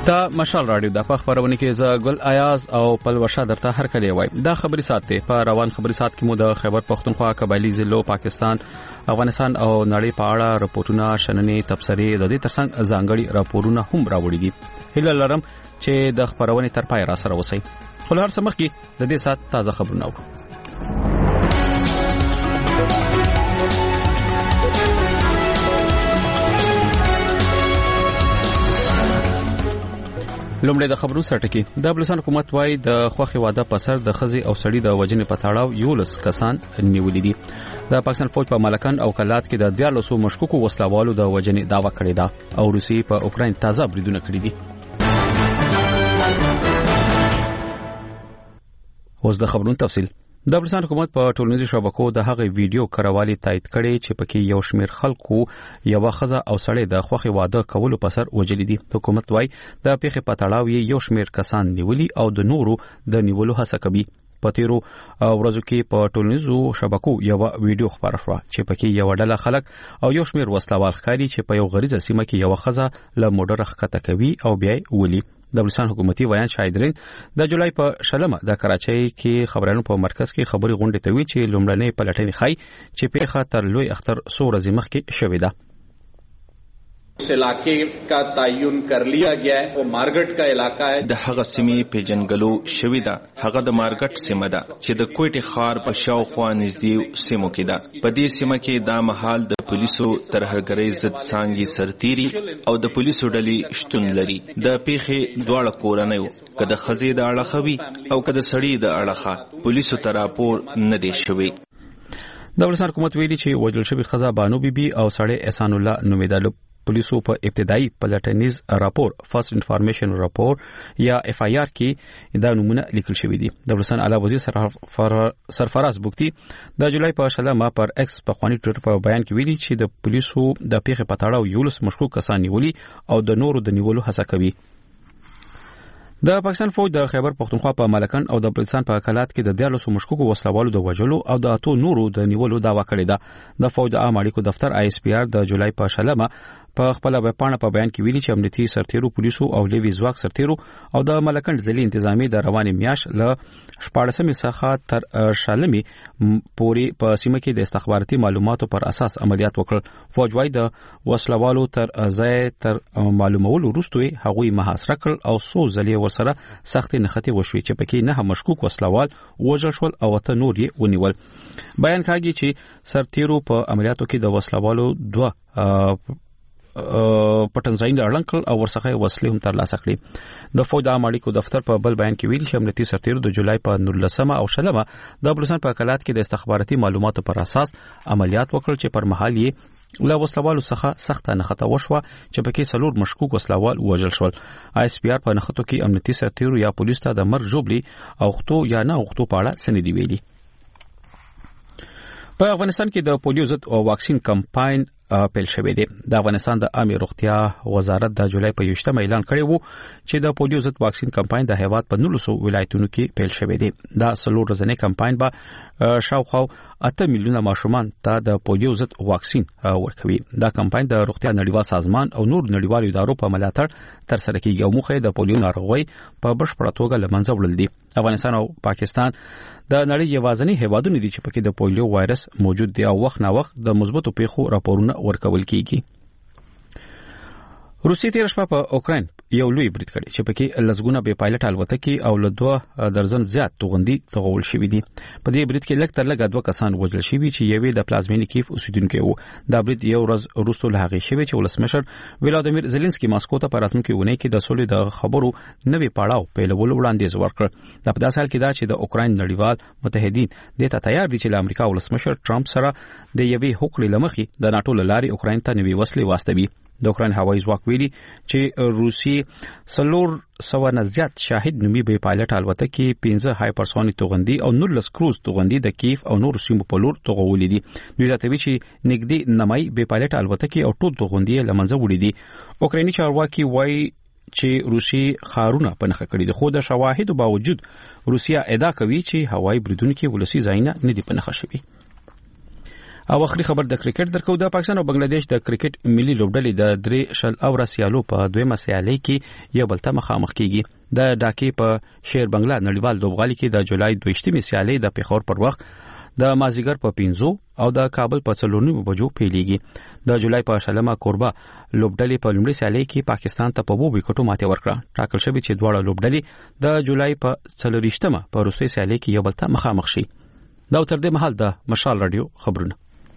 دا مشال رادیو د خبرونه کې ز ګل ایاز او پلوشا درته هر کله وای دا خبري ساتي په روان خبري سات کې مو د خیبر پختونخوا قبایلی ضلعو پاکستان افغانستان او نړۍ په اړه راپورټونه شننې تبصرې د دې ترڅنګ ځانګړي راپورونه هم راوړي دي هله لرم چې د خبرونه تر پای را سره وسی خو هر څه مخکې د دې سات تازه خبرونه اورو لومړی د خبرونو سرټکی د بلوچستان حکومت وايي د خوخي واده په سر د خزي او سړي د وجنې په تړاو 11 کسان نیولې دي د پاکستان فوج په ملکن او کلات کې د 14 مشکوکو وسلوالو د وجنې داوا کړې ده او روسي په اوکراین تازه بریدونه کړې دي اوس د خبرونو تفصیل د بلوچستان حکومت په ټولنیزو شبکو د هغه ویډیو کړهوالي تایید کړي چې پکې یو شمیر خلکو یو خزه او سړی د خوخي واده کولو په سر وجلې دي حکومت وايي د پیښې په تړاو یو شمیر کسان نیولي او د نورو د نیولو هڅه کوي په تیرو ورځو کې په ټولنیزو شبکو یو ویډیو خبره شوه چې پکې یو ډله خلک او یو شمیر وسلوال ښکاري چې په یو غریزه سیمه کې یو خزه له موټر ښکته کوي او بیا ولي د بلوچستان حکومتي ویان شایدرین د جولای په شلمه د کراچۍ کې خبرانو په مرکز کې خبري غونډه توی چې لومړنۍ پلټنې خای چې پیښه تر لوی اختر سورز مخکې شوې ده इस इलाके का تعین कर लिया गया है वो मार्गट का इलाका है د هغه سیمې پیژنګلو شوې ده هغه د مارګټ سیمه ده چې د کوټي خار په شاوخوا نږدې سیمو کې ده په دې سیمه کې دا مهال د پولیسو ترهګرۍ ضد څانګې سرتيري او د پولیسو ډلې شتون لري د پیښې دواړه کورنۍ کده خزې د اړخوي او کده سړی د اړخه پولیسو ته راپور نه دی شوی د بلوچستان حکومت ویلي چې وجل شوی خزه بانو بیبي او سړی احسان الله نومیدلو پولیسو په ابتدایي پلټنیز راپور فرست انفارمیشن راپور یا اف آی آر کې دا نمونه لیکل شوی دی د بلوچستان اعلی وزیر سرفراز بوکتی د جولای په شلمه پر ایکس په خواني ټویټر په بیان کې ویلي چې د پولیسو د پیښې په تړاو 11 مشکوک کسان نیولي او د نورو د نیولو هڅه کوي د پاکستان فوج د خیبر پختونخوا په ملکن او د بلوچستان په کلات کې د 14 مشکوکو وسلوالو د وژلو او د اتو نورو د نیولو داوا کړې ده د فوج د عام اړیکو دفتر آی اس پی آر د جولای په شلمه په خپل وپاڼه په بیان کې ویلي چې امنیتي سرتیرو پولیسو او لیوي ځواک سرتیرو او د ملکن ځلې انتظامی د رواني میاش له 14 څخه تر شلمي پوري په سیمه کې د استخباراتي معلوماتو پر اساس عملیات وکړ فوج وايي د وسلوالو تر ځای تر معلومولو وروسته هغوی محاصره کړ او سو ځلې ورسره سختي نختی وشوي چې پکې نه مشکوک وسلوال وژل شول او ته نور یې ونیول بیان کاږي چې سرتیرو په عملیاتو کې د وسلوالو دوه پټنځاین اړنکل او ورڅخه وسلې هم ترلاسه کړې د فوج د اړیکو دفتر په بل بیان کې ویل چې امنیتي سرتیرو د جولای په 19 او شلمه د بلوچستان په کلات کې د استخباراتي معلوماتو پر اساس عملیات وکړ چې پر مهال یې له وسلوالو څخه سخته نخته وشوه چې پکې څلور مشکوک وسلوال وژل شول آی اس پی آر په نخته کې امنیتي سرتیرو یا پولیس ته د مرګ جوړلی او خطو یا نه خطو په اړه سندې ویلي په افغانستان کې د پولیو ضد واکسین کمپاین پیل شوې ده د افغانستان د عامه روغتیا وزارت د جولای په 28 اعلان کړی وو چې د پولیو ضد واکسین کمپاین د هیواد په 900 ولایتونو کې پیل شوې ده دا سلور ورځنی کمپاین به شاوخوا 8 میلیونه ماشومان ته د پولیو ضد واکسین ورکوي دا کمپاین د روغتیا نړیوال سازمان او نور نړیوالو ادارو په ملاتړ تر سره کیږي او موخه د پولیو ناروغي په بشپړه توګه لمنځه وړل دي افغانستان او پاکستان د نړۍ یوازینی هیوادونه دي چې پکې د پولیو وایرس موجود دی او وخت نا وخت د مثبتو پیښو راپورونه ورکول کیږي روسي تیر شپه په اوکراین یو لوی برید کړی چې پکې لزګونه به پایلټ الوتکې او له 2 درجن زیات توغندي تغول شوې دي په دې برید کې لږ تر لږه 2 کسان وژل شوي چې یوې د پلازمینې کیف اوسیدونکو وو دا برید یو ورځ وروسته له هغې شوی چې ولسمشر ولادیمیر زيلنسکي ماسکو ته په راتلونکي ونې کې د سولې د خبرو نوې پړاو پیلولو وړاندیز ورکړ دا په داسې حال کې دا چې د اوکراین نړیوال متحدین د ته تیار دي چې د امریکا ولسمشر ټرمپ سره د یوې هوکړې لمخې د ناتو لاري اوکراین ته نوې وسلې واستوي د اوکراین هوایي ځواک ویلي چې روسي سلور سو نه زیات شاهد نومي به پایلټ الوتکې 15 هایپرسونیک توغندي او 19 کروز توغندي د کیف او نور سیمو په لور توغولې دي دوی ځاتوي چې نګدي نمای به پایلټ الوتکې او ټول توغندي لمنځه وړي دي اوکرایني چارواکي وایي چې روسي خارونه پنهخه کړي دي خو د شواهدو باوجود روسیا ادعا کوي چې هوایي بریدونکو ولسی ځایونه نه دي پنهخه شوي او اخري خبر د کرکټ درکو. د پاکستان او بنگلاديش د کرکټ ملي لوبډلې د 3 اور سیالو په دویمه سیالي کې یو بل ته مخامخ کیږي. د ډاکې په شیر بنگلا نړیوال لوبغالي کې د جولای 22 سیالي د پیښور پر وخت د مازیګر په 5 او د کابل په 4 بجو پیلېږي. د جولای په شلمه کوربه لوبډلې په لومړي سیالي کې پاکستان ته په 2 وکټو ماتې ورکړه. ټاکل شوی چې دواړه لوبډلې د جولای په 24مه په روسي سیالي کې یو بل ته مخامخ شي. دا تر دې مهال د مشال رادیو خبرونه.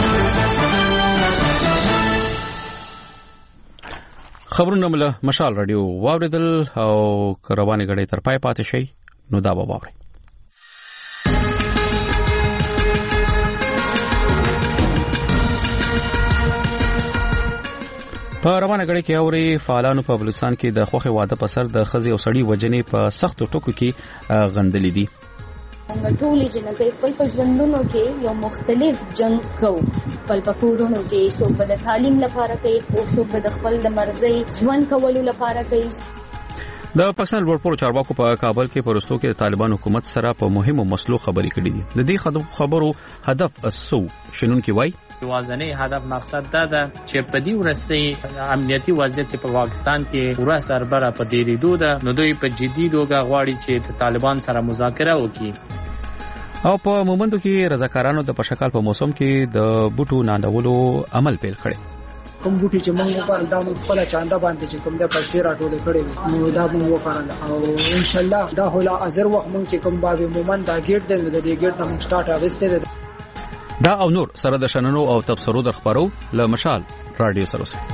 خبرونه مله مشال رادیو واوریدل او روانه غړې تر پای پاتې شي نو دا به واوري. په روانه غړې کې اوري فعالانو په بلوچستان کې د خوخه واده په سر د خزي او سړی وجنې په سختو ټکو کې غندلې دي. ټولې جنګي په ژوندونو کې یو مختلف جنگ کو په پکورونو کې څوک د تعلیم لپاره کوي او څوک د خپل د مرزي ژوند کولو لپاره کوي. د پاکستان لوړپوړو چارواکو په کابل کې پرستو کې طالبان حکومت سره په مهمو مسلو خبرې کړې دي. د دې خبرو هدف اسو شنن کې وای وازنه هدف مقصد دا ده چې په دې ورستي امنیتي وضعیت په پاکستان کې پوره سربره په ډیریدو ده. نو دوی په جدي توګه غواړي چې طالبان سره مذاکره وکړي او په مومندو کې رضاکارانو د پشکال په موسم کې د بوټو ناندولو عمل پیل کړي. کوم بوټي چې موږ په دامو خپل چاندا باندې چې کوم د پیسې راټول کړي نو دا موږ وکړل او ان شاء الله دا هولا ازر وخت موږ چې کوم باب مومند دا ګیټ د دې ګیټ د موږ سٹارټ اوسته ده. دا او نور سره د شننو او تبصرو در خبرو له مشال رادیو سره اوسه.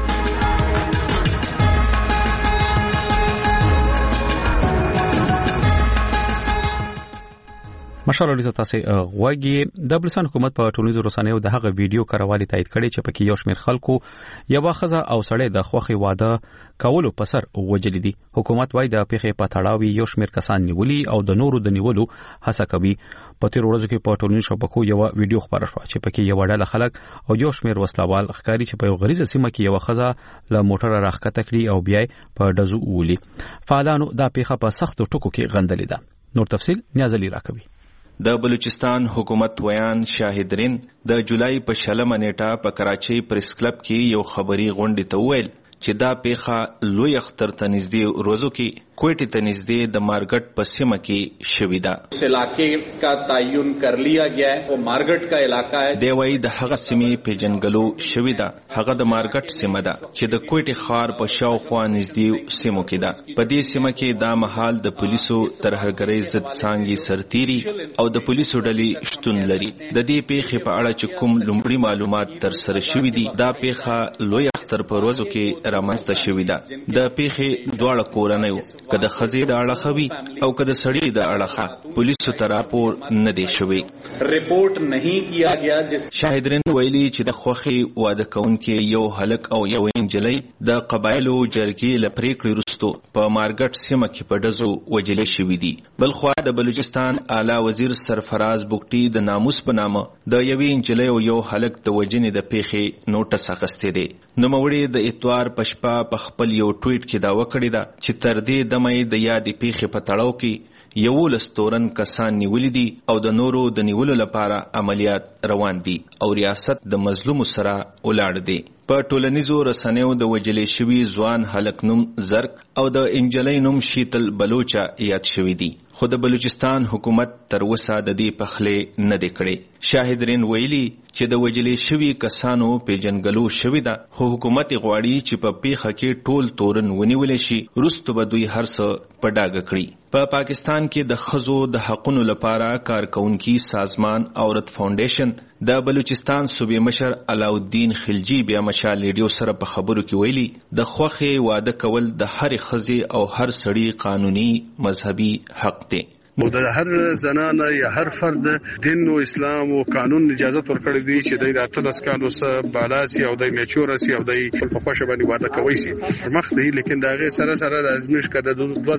مشال رادیو تاسو غوږی د بلوچستان حکومت په ټولنیزو رسنیو د هغه ویډیو کاروالي تایید کړي چې پکې یو شمېر خلکو یو خزه او سړی د خوخي واده کولو په سر وجلې دي. حکومت وايي د پیښې په تړاو یو شمېر کسان نیولي او د نورو د نیولو هڅه کوي. په تیر ورځو کې په ټولنیزو شبکو یو ویډیو خبره شو چې پکې یو ډله خلک او یو شمېر وسلوال ښکاری چې په یو غریزه سیمه کې یو خزه له موټر راخکته کړي او بیا په دزو ولي. فعالانو دا پیښه په سختو ټکو کې غندلې ده. نور تفصیل نیازلی راکوي. د بلوچستان حکومت ویان شاهدرین د جولای په شلمه نیټه په کراچۍ پریس کلب کې یو خبري غونډه ته ویل چې دا پیښه لوی اختر ته نږدې روزو کې کوټې ته نږدې د مارګټ په سیمه کې شوې ده. اس علاقے کا تعین کر لیا گیا ہے. وہ مارګټ کا علاقہ ہے. دی وای د هغه سیمې پیژنګلو شوې ده. هغه د مارګټ سیمه ده چې د کوټې ښار په شاوخوا نږدې سیمو کې ده. په دې سیمه کې دا مهال د پولیسو ترهګرۍ ضد څانګې سرتيري او د پولیسو ډلې شتون لري. د دې پیښې په اړه چې کوم لومړی معلومات تر سره شوې دي دا پیښه لوی اختر په ورځو کې رامنځته شوې ده. د پیښې دواړه کورنیو کله خزي د اړخوي او کله سړی د اړخه پولیسو ته راپور نه دی شوی. رپورټ نه کیا گیا. شاهدرین ویلي چې د خوخي واده کونکي یو هلک او یو انجلۍ د قبایلو جرګې لپریکړې رستو په مارګټ سیمه کې په دزو وجلې شوې دي. بل خو د بلوچستان اعلی وزیر سرفراز بوکټي د ناموس په نامه د یوې انجلۍ او یو هلک د وجنې د پیښې نوټس اخیسته دي. نو موړي د اتوار پشپا په خپل یو ټویټ کې دا وکړی دا چې تر دې دمه د یادې پیښې په تړاو کې یو لستورن کسان نیولې دي او د نورو د نیولو لپاره عملیات روان دي او ریاست د مظلوم سره ولاړ دي. په ټولنیزو رسنیو د وجلې شوی ځوان هلک نوم زرق او د انجلۍ نوم شیتل بلوچا یاد شوی دي. خو د بلوچستان حکومت تر اوسه د دې پخلې نه دی کړی. شاهدرین ویلي چې د وجلې شوی کسانو پیژنګلو شوی ده خو حکومت غواړي چې په پیښه کې ټول تورن ونیول شي وروسته به دوی هر څه په ډاګه کړي. په پاکستان کې د خزو د حقونو لپاره کارکونکي سازمان عورت فاونډیشن د بلوچستان صوبې مشر علاؤالدین خلجی بیا مشال ریډیو سره په خبرو کې ویلي د خوخه واده کول د هر خزي او هر سړی قانوني مذهبي حق دی. د هر زنانه یا هر فرد دین او اسلام او قانون اجازه ورکړي دي چې د 13 کالو سره بالاسي او د میچور سي او د په خوښه باندې واده کوي سي مخ دی. لیکن دا غي سره د ازمش کده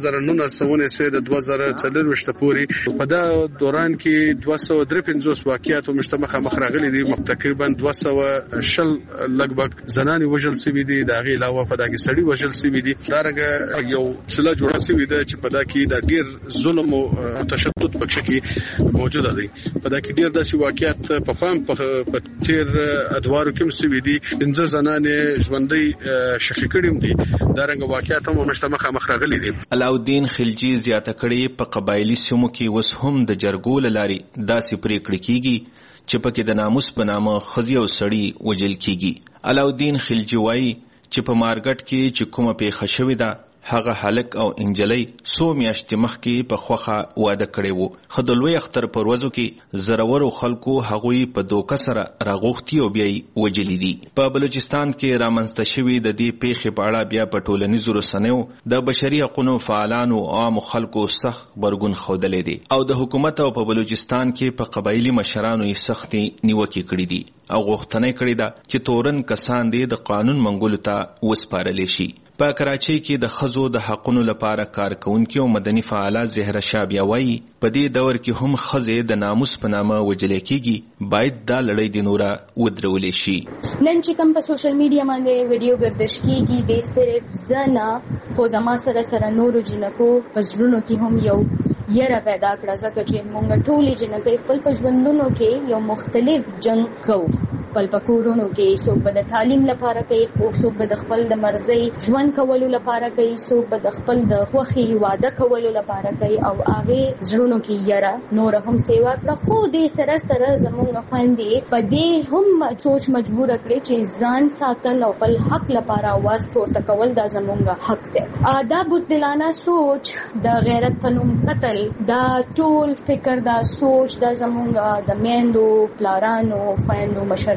2009 سه د 2024 پورې په دا دوران کې 253 واقعیات مشتمخه مخرغلي دي. تقریبا 200 لګبګ زنانه وجل سي دي. دا غي علاوه په دا کې سړي وجل سي دي. دا رګه یو سلا جوړه سي دي چې په دا کې د ډیر ظلم او تشدد پکې کې موجوده دي. په دا کې ډیر داسې واقعیت په خام په تیر ادوارو کې مسوي دي. 15 زنانې ژوندۍ شخې کړي دي. دا رنګ واقعیت هم مجتمع مخ راغلي دي. علاؤالدین خلجی زیاته کړي په قبایلی سیمو کې وس هم د جرګو لاري داسې پریکړې کیږي چې پکې د ناموس په نامه خزي او سړی وجل کیږي. علاؤالدین خلجی وایي چې په مارګټ کې چې کومه پیښه شوې ده هغه هلک او انجلۍ څو میاشتې مخکې په خوخه واده کړی وو، خو د لوی اختر په ورځو کې زرورو خلکو هغوی په دوکه سره راغوښتي او بیا یې وجلي دي. په بلوچستان کې رامنځته شوي د دې پیښې په اړه بیا په ټولنیزو رسنیو د بشري حقوقو فعالانو او عامو خلکو سخت غبرګون ښودلی دی او د حکومت او په بلوچستان کې په قبایلي مشرانو یې سختې نیوکې کړي دي او غوښتنه کړې ده چې تورن کسان دې د قانون منګولو ته وسپارلی شي. په کراچۍ کې د ښځو د حقونو لپاره کارکونکي او مدني فعاله زهره شاه بیا وایي په دې دور کې هم ښځې د ناموس په نامه وجلې کېږي، باید دا لړۍ د نوره ودرولې شي. نن چې کوم په سوشل میډیا باندې ویډیو ګردش کېږي د صرف زنه خو زما سره نورو جنکو په زړونو کې هم یو یره پیدا کړه، ځکه چې موږ ټولې جنکۍ خپل په ژوندونو کې یو مختلف جنګ کوو. خپل په کورونو کې څوک به د تعلیم لپاره کوي، څوک به د خپل د مرزي ژوند کولو لپاره کوي، څوک به د خپل د خوښي واده کولو لپاره کوي او هغه زړونو کې یره نور هم سیوا کړه. خو دې سره سره زموږ خويندې په دې هم سوچ مجبور کړي چې ځان ساتل او خپل حق لپاره आवाज پورته کول دا زموږ حق دی. دا بوتلانه سوچ د غیرت په نوم قتل دا ټول فکر دا سوچ دا زموږ د میندو پلارانو خويندو مشرانو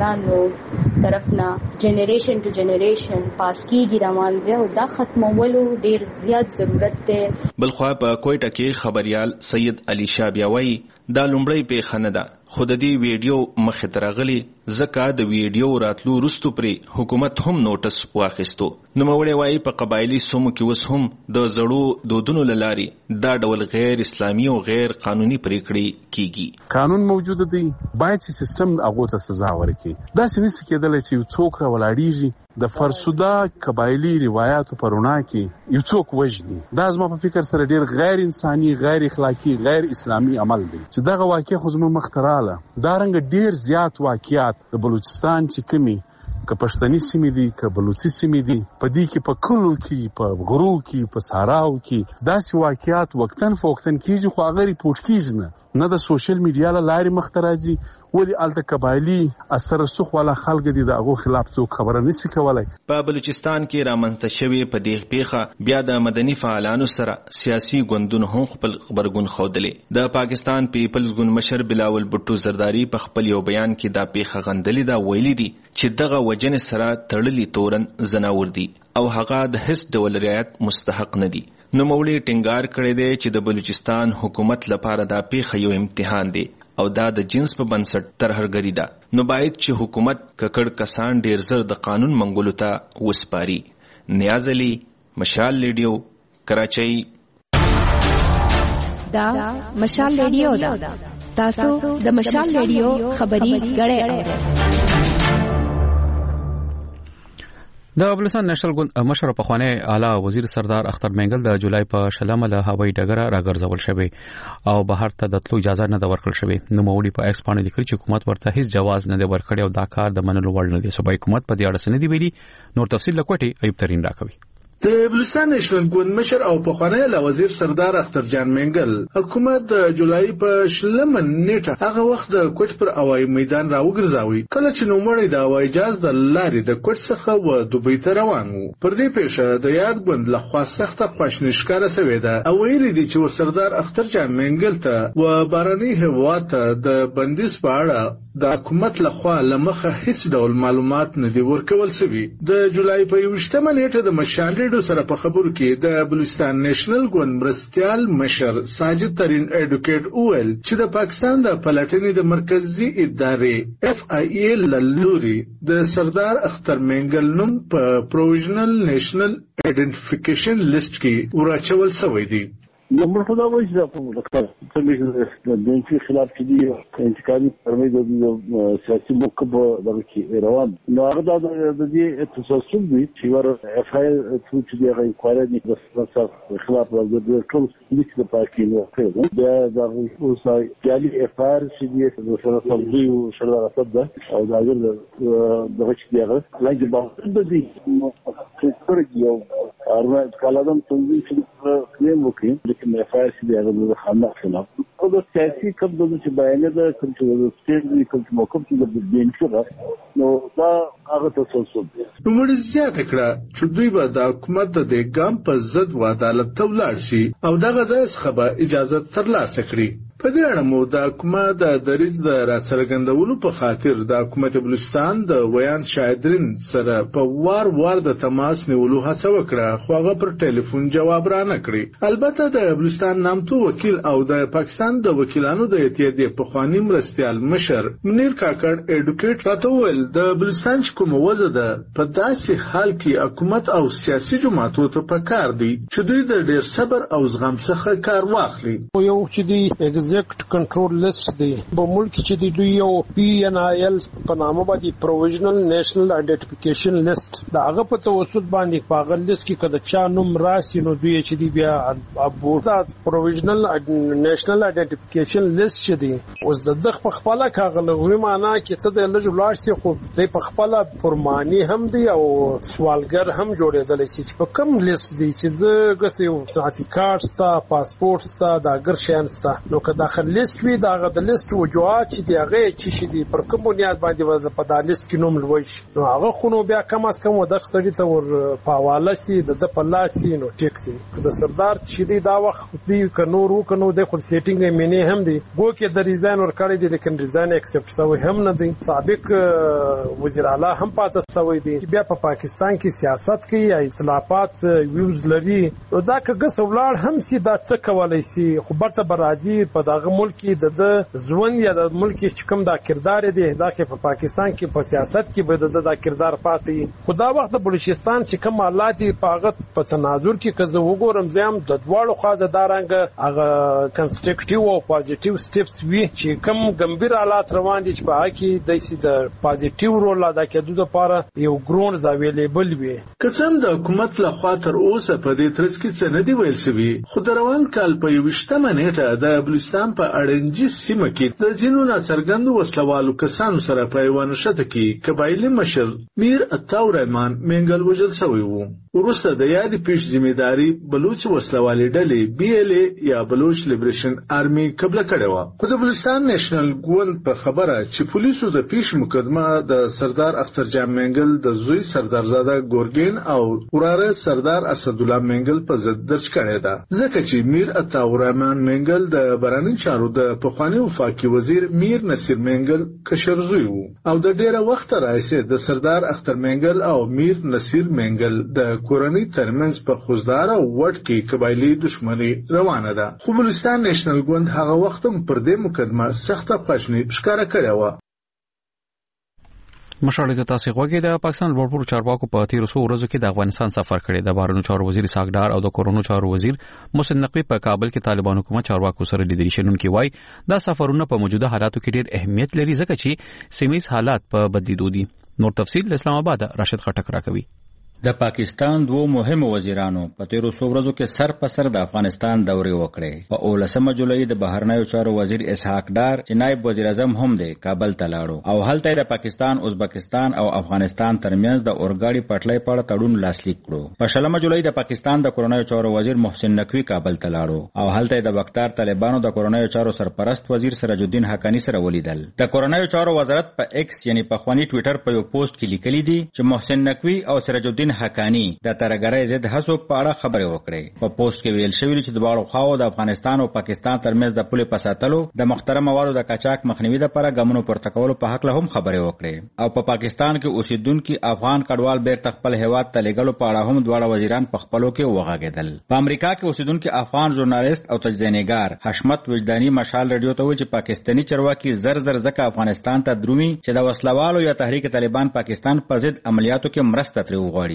طرفنا جنریشن ټو جنریشن پاس کیږي روان دی او دا ختمولو ډیر زیات ضرورت دی. بلخوا په کوټه کې خبريال سید علي شاه بیا وایي دا لومړی پیښه نه ده، خو د دې ویډیو مخې ته راغلي ځکه د ویډیو راتلو وروسته پرې حکومت هم نوټس واخیستو. نوموړی وایي په قبایلي سیمو کې اوس هم د زړو دودونو له لارې دا ډول غیر اسلامي او غیر قانوني پریکړې کیږي. قانون موجود دی، باید چې سیستم هغه ته سزا ورکړي. دا څه کېدل چې یو څوک راولاړیږي د فرسوده قبایلی روایتو پرونا کې یو څوک وژني. دا زما په فکر سره ډیر غیر انساني، غیر اخلاقی، غیر اسلامي عمل دی چې دغه واقع خو زموږ مختراله. دا رنګ ډیر زیات واقعیات د بلوچستان چې کمی که پښتني سیمې دي که بلوچي سیمې دي په دې کې په کلو کې په غرو کې په صحراو کې داسې واقعیات وختن فوختن کېږي خو هغه ریپورټ کېږي نه د سوشل میډیا له لارې مخ ته راځي. ولې الته قبایلی اثر سخ والا خلک دي د هغو خلاف څوک خبره نشي کولای. په بلوچستان کې رامنځته شوی په دې پیښه بیا د مدني فعالانو سره سیاسي ګوندونو هم خپل غبرګون ښودلې. د پاکستان پیپلز ګوند مشر بلاول بټو زرداری په خپل یو بیان کې دا پیښه غندلې دا ویلي دي چې دغه وجنه سره تړلي تورن زناور دي او هغه د هیڅ ډول رعایت مستحق نه دي. نوموړي ټینګار کړی دی چې د بلوچستان حکومت لپاره دا پیښه یو امتحان دی او دا د جنس په بنسټ ترهګری ده. نو باید چې حکومت ککړ کسان ډیر زر د قانون منګولو ته وسپاري. نیاز علي، مشال ریډیو، کراچۍ. دا مشال ریډیو ده. تاسو د مشال ریډیو خبري غړې اورئ. د بلوچستان نېشنل ګوند مشر په خوانه اعلی وزیر سردار اختر مینګل د جولای په شلمه له هوایي ډګر راګرځول شوی او بهر ته د تلو اجازه نه ورکړل شوی. نو موړي په ایکس باندې لیکل چې حکومت ورته هیڅ جواز نه ورکړي او دا کار د منلو وړ نه دی. صوبایي حکومت په دې اړه څه نه دی ویلي. نور تفصیل لکوټي ایوب ترين راکوي. د بلوچستان نېشنل ګوند مشر او پخوانی له وزیر سردار اختر جان مینګل حکومت د جولای په شلمه نیټه هغه وخت د کوټ پر هوایي میدان راوګرځاوي کله چې نوموړی د هوایي جهاز د لارې د کوټ څخه و دوبۍ ته روان وو. پر دې پیښه د یاد ګوند لخوا سخته خواشیني ښکاره شوې ده او ویلي دي چې سردار اختر جان مینګل ته و بارني هیواد ته د بندیز په اړه د حکومت لخوا لمخه هیڅ ډول معلومات نه دي ورکول شوي. د جولای په 21 نیټه د مشال سره په خبرو کې د بلوچستان نېشنل ګوند مرستيال مشر ساجد ترين اډوکیټ اویل چې د پاکستان د پلاتینی د مرکزی ادارې FIA لوري د سردار اختر مینګل نوم په پروویژنل نېشنل آئیډنټیفیکیشن لیست کې ورچول شوی دی. نمبر خدا وایي چې څنګه د دې خلاف چې دی انتقالي پرمې د سیاسي موقف دغه روان نو هغه د دې تسلسل دی چې ور اف آی چې دی هغه کوالي د سیاست خلاف د ټول د پاکي نو دا اوسه یالي اف آر چې دی د سیاست دی او شرع صد او دا دغه چې دی هغه لږ باندې دی څرګ یو ارما کالادم تنظیم چې کلیم وکړي لیکن اف آر چې دی هغه د خلاف خلاف او د سیاسي کب د چې بیان ده کوم چې د سټیټ کوم موقف چې د بینچره نو دا هغه تسلسل دی نو موږ زیاته کړه چې دوی به د حکومت د ګام په ضد و عدالت ته ولاړ شي او دغه ځای څخه اجازه ترلاسه کړي. په دې اړه مو د حکومت د دریځ د راڅرګندولو په خاطر د حکومت بلوچستان د ویان شاهدرین سره په وار د تماس نیولو هڅه وکړه خو هغه پر ټلیفون جواب را نه کړی. البته د بلوچستان نامتو وکیل او د پاکستان د وکیلانو د اتحادیې پخوانی مرستیال مشر منیر کاکړ اډوکیټ راته وویل د بلوچستان کوم وضع ده په داسې حال کې حکومت او سیاسي جماعتو ته پکار دي چې دوی د ډیر صبر او زغم څخه کار واخلي. یو چې دی ایگزیکټ کنټرول لیست دی په ملک چې دی دوی یو پی ان آی ال په نامه باندې پروویژنل نېشنل آئیډنټیفیکیشن لیست دا هغه په توسط باندې په هغه لیست کې کده چا نوم راسي نو دوی چې دی بیا ابوردا پروویژنل نېشنل آئیډنټیفیکیشن لیست چې دی اوس د دغه خپل کاغلغوي معنا کې څه د لږ ولار سي خو د په خپل فرمانی هم دی او سوالګر هم جوړېدل شي چې په کوم لیست دی چې زه غسیو ذاتی کارت ستا پاسپورت ستا دا ګرشن ستا نو که داخل لیست وی داغه د لیست وجوهات چې دی هغه چې شي دی پر کوم بنیاد باندې په دا لیست کې نوم لوي نو هغه خونو بیا کم از کم د خسړی ته ور پاواله سي د پلاسي نو ټیک سي د سردار چې دی دا وخت دی کنورو کنو د خپل سیټینګ یې مینه هم دی ګو کې د ریزاین ور کړی دی لیکن ریزاین ایکسپټ سوی هم نه دی. سابق وزیر اعلی هم پاتې سوی دی بیا په پاکستان کې سیاست کوي یا اختلافات ویوز لري نو دا کګه سولار هم سي دا څه کولای سي خو برته برادي په دغه ملک د ځوان یا د ملک چې کوم دا کردار دی دا کې په پاکستان کې په سیاست کې به دا کردار پاتې خو دا وخت د بلوچستان چې کوم حالات په هغه په تناظر کې که زه وګورم زم د دواړو خواځه دارنګ هغه کنسټرکټیو او پوزټیو سټیپس وی چې کوم ګمبیر حالات روان دي چې په هغه کې د پوزټیو رول ادا کېدو لپاره یو ګرون اویلیبل وي. قسم د حکومت له خوا تر اوسه په دې ترڅ کې څه نه دی ویل شوی خو د روان کال په 28 نیټه د بلوچستان په اړنجي سیمه کې د ځینو ناڅرګندو وسلوالو کسانو سره په یوه نښته کې قبایلي مشر میر عطا الرحمن منګل وژل شوی و. وروسته د یادې پیښې ذمہداري بلوچ وسلوالي ډلې بي ال اي یا بلوچ لیبریشن آرمي قبله کړې و. خو د بلوچستان نېشنل ګوند په خبره چې پولیسو د پیښې مقدمه د سردار اخترجان منګل د زوی سردارزاده ګورګین او وراره سردار اسد الله منګل په ضد درج کړې ده ځکه چې میر عطا الرحمن منګل د براني چارو د پخوانی وفاقي وزیر میر نصیر منګل کشر زوی و او د ډیره وخت راځي د سردار اختر منګل او میر نصیر منګل د کورنۍ ترمنځ په خوزدار او وټ کې قبایلی دښمنی روانه ده. خو بلوچستان نېشنل ګوند هغه وخت هم پر دې مقدمه سخته خواشنی ښکاره کړې و. مشرانو ته تاسو غوږی د پاکستان لوړپوړو چارواکو په تیر څو ورځو کې د افغانستان سفر کړی. د بهرنیو چارو وزیر اسحاق ډار او د کورونو چارو وزیر محسن نقوی په کابل کې طالبان حکومت چارواکو سره لیدل شنونکي وای دا سفرونه په موجوده حالاتو کې ډېر اهمیت لري ځکه چې سیمایي حالات په بدلیدو دي. نور تفصیل اسلام آباد راشد خټک راکوي. د پاکستان دوه مهم وزیرانو په تیرو څو ورځو کې سر په سر د افغانستان دورې وکړې. په 19 جولای د بهرنیو چارو وزیر اسحاق ډار چې نائب وزیر اعظم هم دی کابل ته لاړو او هلته د پاکستان، ازبکستان او افغانستان ترمنځ د اورګاډي پټلۍ په اړه تړون لاسلیک کړو. په 16 جولای د پاکستان د کورنیو چارو وزیر محسن نقوی کابل ته لاړو او هلته د بختار طالبانو د کورنیو چارو سرپرست وزیر سراج الدین حقانی سره ولیدل. د کورنیو چارو وزارت په ایکس یعنی په خواني ټوئیټر په یو پوسټ کې لیکلي دي چې محسن نقوی او سراج الدین حقانی د ترګرۍ ضد هڅو په اړه خبرې وکړې. په پوسټ کې ویل شوی چې د دواړو خواو د افغانستان او پاکستان ترمنځ د پولې په ساتلو د مخترم موادو د قاچاق مخنیوي لپاره ګامونو پورته کولو په حق له هم خبرې وکړې او په پاکستان کې اوسیدونکو افغان کډوال بیرته خپل هیواد ته لېږلو په اړه هم دواړه وزیران په خپلو کې وغږېدل. په امریکا کې اوسیدونکو افغان ژورنالیست او تجزیه‌نګار حشمت وجداني مشال رادیو ته ویل چې پاکستاني چارواکي زر ځکه افغانستان ته درومي چې د وسلوالو یا تحریک طالبان پاکستان په ضد عملیاتو کې مرسته ترې وغواړي.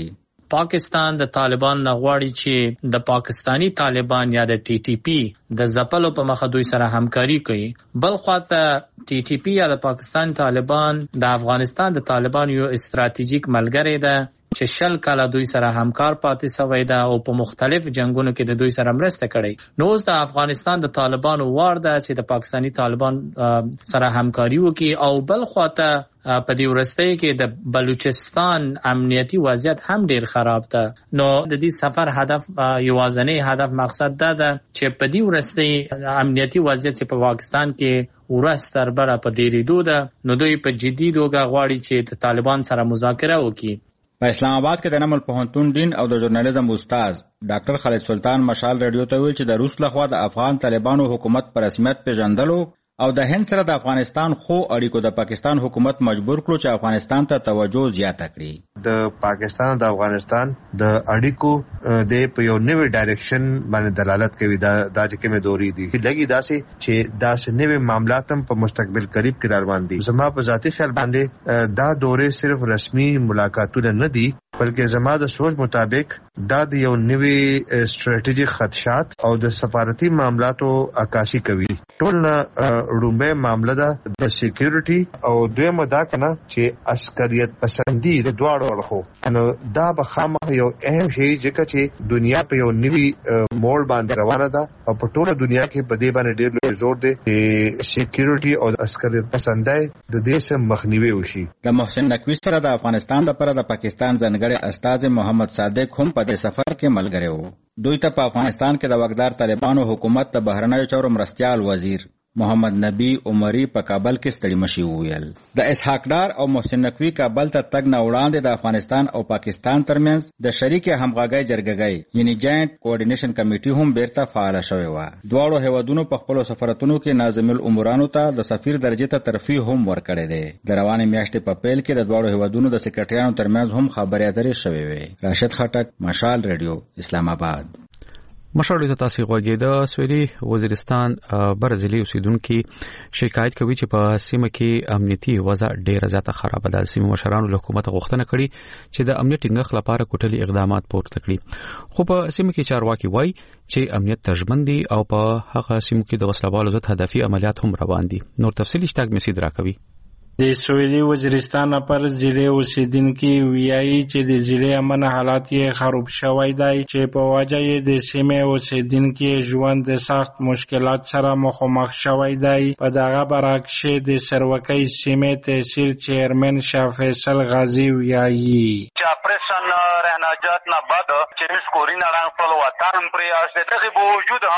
پاکستان د طالبان نه غواړي چې د پاکستانی طالبان یا د ټي ټي پی د ځپلو په مخه دوی سره همکاري کوي. بل خواته ټي ټي پی یا د پاکستان طالبان د افغانستان د طالبان یو استراتیژیک ملګری ده چې 20 کاله دوی سره همکار پاتې شوی ده او په مختلف جنگونو کې د دوی سره مرسته کړې. نو اوس د افغانستان د طالبانو وار ده چې د پاکستانی طالبان سره همکاري وکړي. او بل خواته په دې ورستۍ کې د بلوچستان امنیتي وضعیت هم ډیر خراب ده. نو د دې سفر هدف یوازنی هدف مقصد ده چې په دې ورستۍ امنیتي وضعیت چې په پاکستان کې ورځ تر بره په ډیریدو ده، نو دوی په جدي توګه غواړي چې د طالبان سره مذاکره وکړي. په اسلام آباد کې د نمل پوهنتون ډین او د ژورنالیزم استاد ډاکټر خالد سلطان مشال رادیو ته ویل چې د روس لخوا د افغان طالبانو حکومت پر رسمیت پیژندلو او د هند سره د افغانستان خو اړیکو د پاکستان حکومت مجبور کړو چې افغانستان ته توجه زیاته کړي. د پاکستان او د افغانستان د اړیکو د په یو نوې ډایرکشن باندې دلالت کوي. دا چې کومه دوري دي لګي داسې چې داسې نوې معاملات هم په مستقبل قریب کې روان دي. زما په ذاتي خیال باندې دا دورې صرف رسمي ملاقاتونه نه دي، بلکې زما د سوچ مطابق دا د یو نوې استراتیژیک خدشات او د سفارتي معاملاتو عکاسي کوي. ټول رومبه معاملہ ده د سکیورټي او دویمه دا کنه چې عسکریت پسندي د دواړو اړخو. نو دا به خامخا یو اهم شی چې دنیا په یو نوي موړ باندې روانه ده او په ټوله دنیا کې په دې باندې ډېر لوی زور دی چې سکیورټي او عسکریت پسندۍ د دې سم مخنیوي وشي. د محسن نقوی سره د افغانستان لپاره د پاکستان ځانګړي استاذ محمد صادق هم په دې سفر کې ملګری وو. دوی ته په افغانستان کې د وګدار طالبانو حکومت د بهرنیو چارو مرستیال وزیر محمد نبی عمری په کابل کې ستړي مشي وویل. د اسحاق ډار او محسن نقوی کابل ته تګ نه وړاندې د افغانستان او پاکستان ترمنځ د شریک همغږۍ جرګګۍ یعنی جاینټ کوارډینیشن کمیټي هم بیرته فعال شوې و. دواړو هیوادونو په خپل سفارتونو کې ناظم الامورانو ته د سفیر درجه ته ترفیع هم ورکړې ده. د روانې میاشتې په پیل کې د دواړو هیوادونو د سکرټریانو ترمنځ هم خبرې اترې شوې وې. راشد خټک، مشال رادیو، اسلام آباد. مشرانو ته تاسو غوږی د سویلي وزیرستان برزیلی اوسیدونکو شکایت کوي چې په سیمه کې امنیتي وضع ډیره زیاته خراب ده. سیمه مشرانو له حکومت غوښتنه کړې چې د امنیت ټینګښت لپاره کوټلي اقدامات پورته کړي، خو په سیمه کې چارواکي وایي چې امنیت تضمین دي او په هغه سیمه کې د وسلوالو ضد هدفي عملیات هم روان دي. نور تفصیل اشتاق مسید راکوي. د سویلي وزیرستان پر ضلع اوسیدونکو ویایي چې د ضلع امن حالات یې خراب شوی دی چې په وجه یې د سیمې اوسیدونکو ژوند د سخت مشکلات سره مخامخ شوی دی. په دغه برعکس د سروکۍ سیمې تحصیل چیرمن شاه فیصل غازی ویایي چې اپریشن رهنجات نه بعد چې سکورینه رنګ په وطن پر اساسي باوجود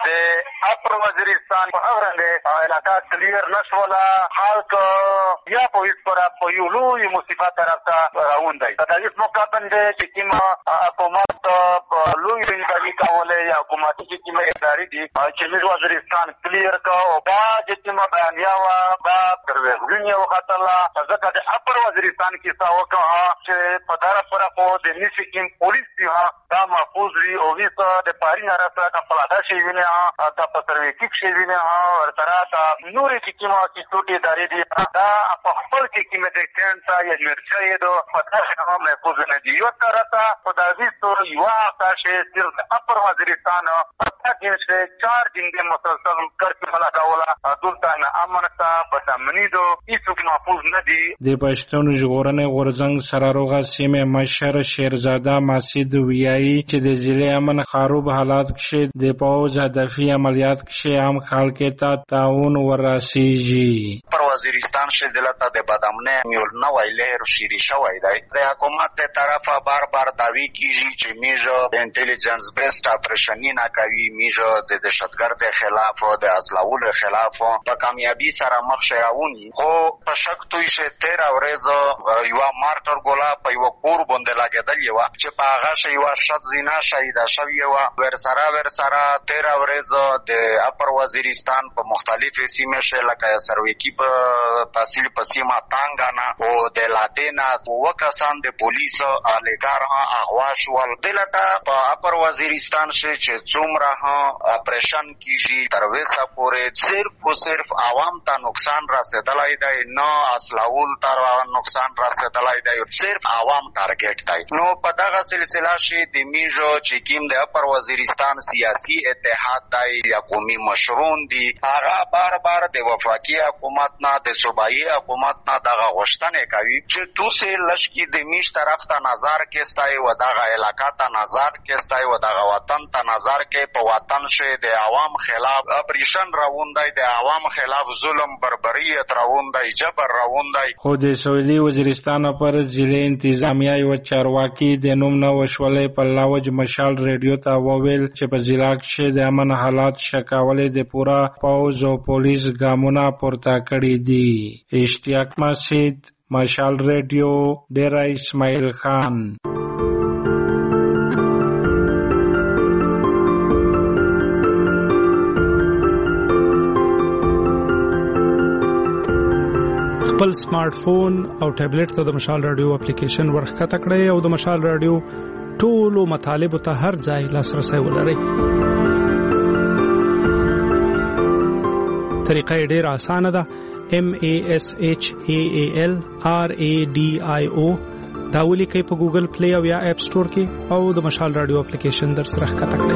د اپر وزیرستان په اورنګ علاقہ کلیر نشولا خلک یا په هیڅ پر په یو لوی مصیبت طرف ته روان دي. دا هیڅ موقع باندې چې کومه حکومت لوی رنګي کولای یا حکومتي چې کومه ادارې دي چې وزیرستان کلیر کا او با چې کومه بیانیا وا با ترویجونی وختلا ځکه د اپر وزیرستان کې تاو کا چې په طرف پر په د نشکین پولیس دی دا محفوظ وي او ویسا د پاری نه راځه کا پلادا شي وینه دا پتروي کې شي وینه او تر تا نورې چې کومه چې ټوټي ادارې دي دا په خپل کې کومه د کینټا یا مرچې دو پتاشه هم محفوظ نه دی. یو طرفه خدای ستور یو تاسو صرف اپر وزیرستان پتا کې چې 4 دن کې مسلسل کړکې خلا کاوله دلته امنتا بدامنی دو هیڅ محفوظ نه دی. د پښتون ژغورنې غورځنګ سراروغه سیمه مشر شیرزاده مسعود ویایي چې د ضلع امن خراب حالات کې د پوز هدفي عملیات کې هم خلک ته تعاون ورسیږي. پر وزیرستان دلته د بدامنه میول نه ویلې شيري شوی دی. د حکومت ته طرفه بار دعوی کیږي چې میجو د انټيليجنس بیسډ اپریشنی نه کوي، میجو د دهشتګرد خلاف او د اسلحو خلاف په کامیابی سره مخ شراونی. خو په شک توي چې 13 ورځ یو مارټر ګولا په یو کور باندې لاګېدل یو چې په هغه شی یو شت زینا شهید شوی و. ورسره 13 ورځ د اپر وزیرستان په مختلفو سیمو کې لکه سرویکی په تحصیل په سیمه تانګانا او د لادینا وکسان د پولیس الګار اغوا شول دلته په اپر وزیرستان چې څومره اپریشن کیږي تر وسه پورې صرف او صرف عوام ته نقصان رسیدلای دی نه اصلاول تر نقصان رسیدلای دی صرف عوام ټارګټ دی نو په دغه سلسله شي د میجو چې کیم د اپر وزیرستان سیاسي اتحاد دی یا قومي مشرون دی هغه بار بار د وفاقي حکومت نه د صوبایي حکومت نه دغه غوښتنه کوي چې توسه لشکې د میش طرف ته نظر کېستای و دغه علاقه ته نظر کېستای و دغه وطن ته نظر کې په وطن شه د عوام خلاف اپریشن راوندای د عوام خلاف ظلم بربریت راوندای جبر راوندای خو د سویلي وزیرستان پر ضلع انتظامیه او چارواکي د نوم نو وشولې په لاوج مشال ریډیو ته وویل چې په ضلع کې د امن حالات شکاولې د پورا پوز او پولیس ګامونه پورته کړی دي اشتیاق مسجد مشال ریډیو ډیرا اسماعیل خان خپل سمارټ فون او ټابلیټ ته د مشال رادیو اپلیکیشن ورخکته کړئ او د مشال رادیو ټولو مطالبه ته هر ځای لاسرسي ولرئ. طریقه ډېره اسانه ده. MASHAALRADIO دا ولیکئ په ګوګل پلی او یا اپ سٹور کې او د مشال رادیو اپلیکیشن در سره ښکته کړئ.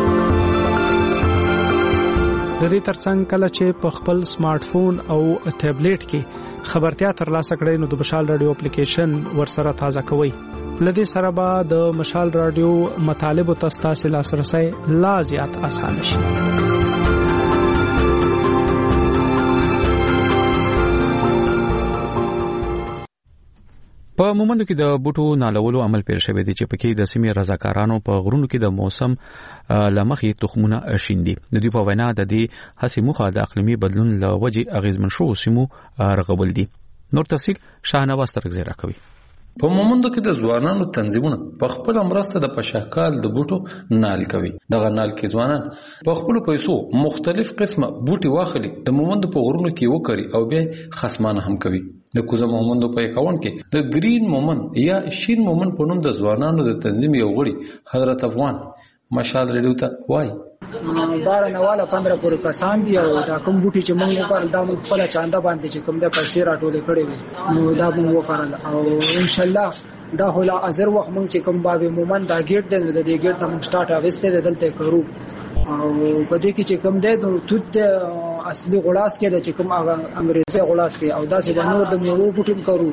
د دې ترڅنګ کله چې په خپل سمارټ فون او ټابلیټ کې خبرتیا ترلاسه کړئ نو د مشال رادیو اپلیکیشن ورسره تازه کوئ. لدې سره به د مشال رادیو مطالب او تاسو لاسرسي لا زیات اسانه شي. په مومندو کې د بوټو نالولو عمل پیل شوی دی چې پکې د سیمې رضاکارانو په غرونو کې د موسم لمخې تخمونه شیندي. د دوی په وینا د دې هڅې موخه د اقلیمي بدلون له وجې اغیزمن شو سیمو رغول دي. نور تفصیل شاهنواز ترغزی راکوي. په مومندو کې د ځوانانو تنظیمونه په خپل مرسته د پشاکال د بوټو نال کوي. دغه نال کې ځوانان په خپل پیسو مختلف قسمه بوټي واخلي د مومندو په غرونو کې وکړي او بیا خصمانه هم کوي. د کوزه مومندو په اکاونټ کې د گرین مومن یا شین مومن په نوم د ځوانانو د تنظیم یو غړي حضرت افغان مشال ریډیو ته وایي بار نواله 15 پورې کسان دي او دا کوم بوټي چې موږ وکړل دا موږ خپل چاندا باندې چې کوم د پیسې راټولې کړې وي نو دا موږ وکړل او ان شاء الله دا هولا ازر وخت موږ چې کوم باب مومن دا ګیټ د دې ګیټ د موږ سٹارټ اوسته دلته کړو او په دې کې چې کوم د توت اصلي غلاس کې د چې کوم انګريزي غلاس کې او دا چې نور د میوه بوټیم کړو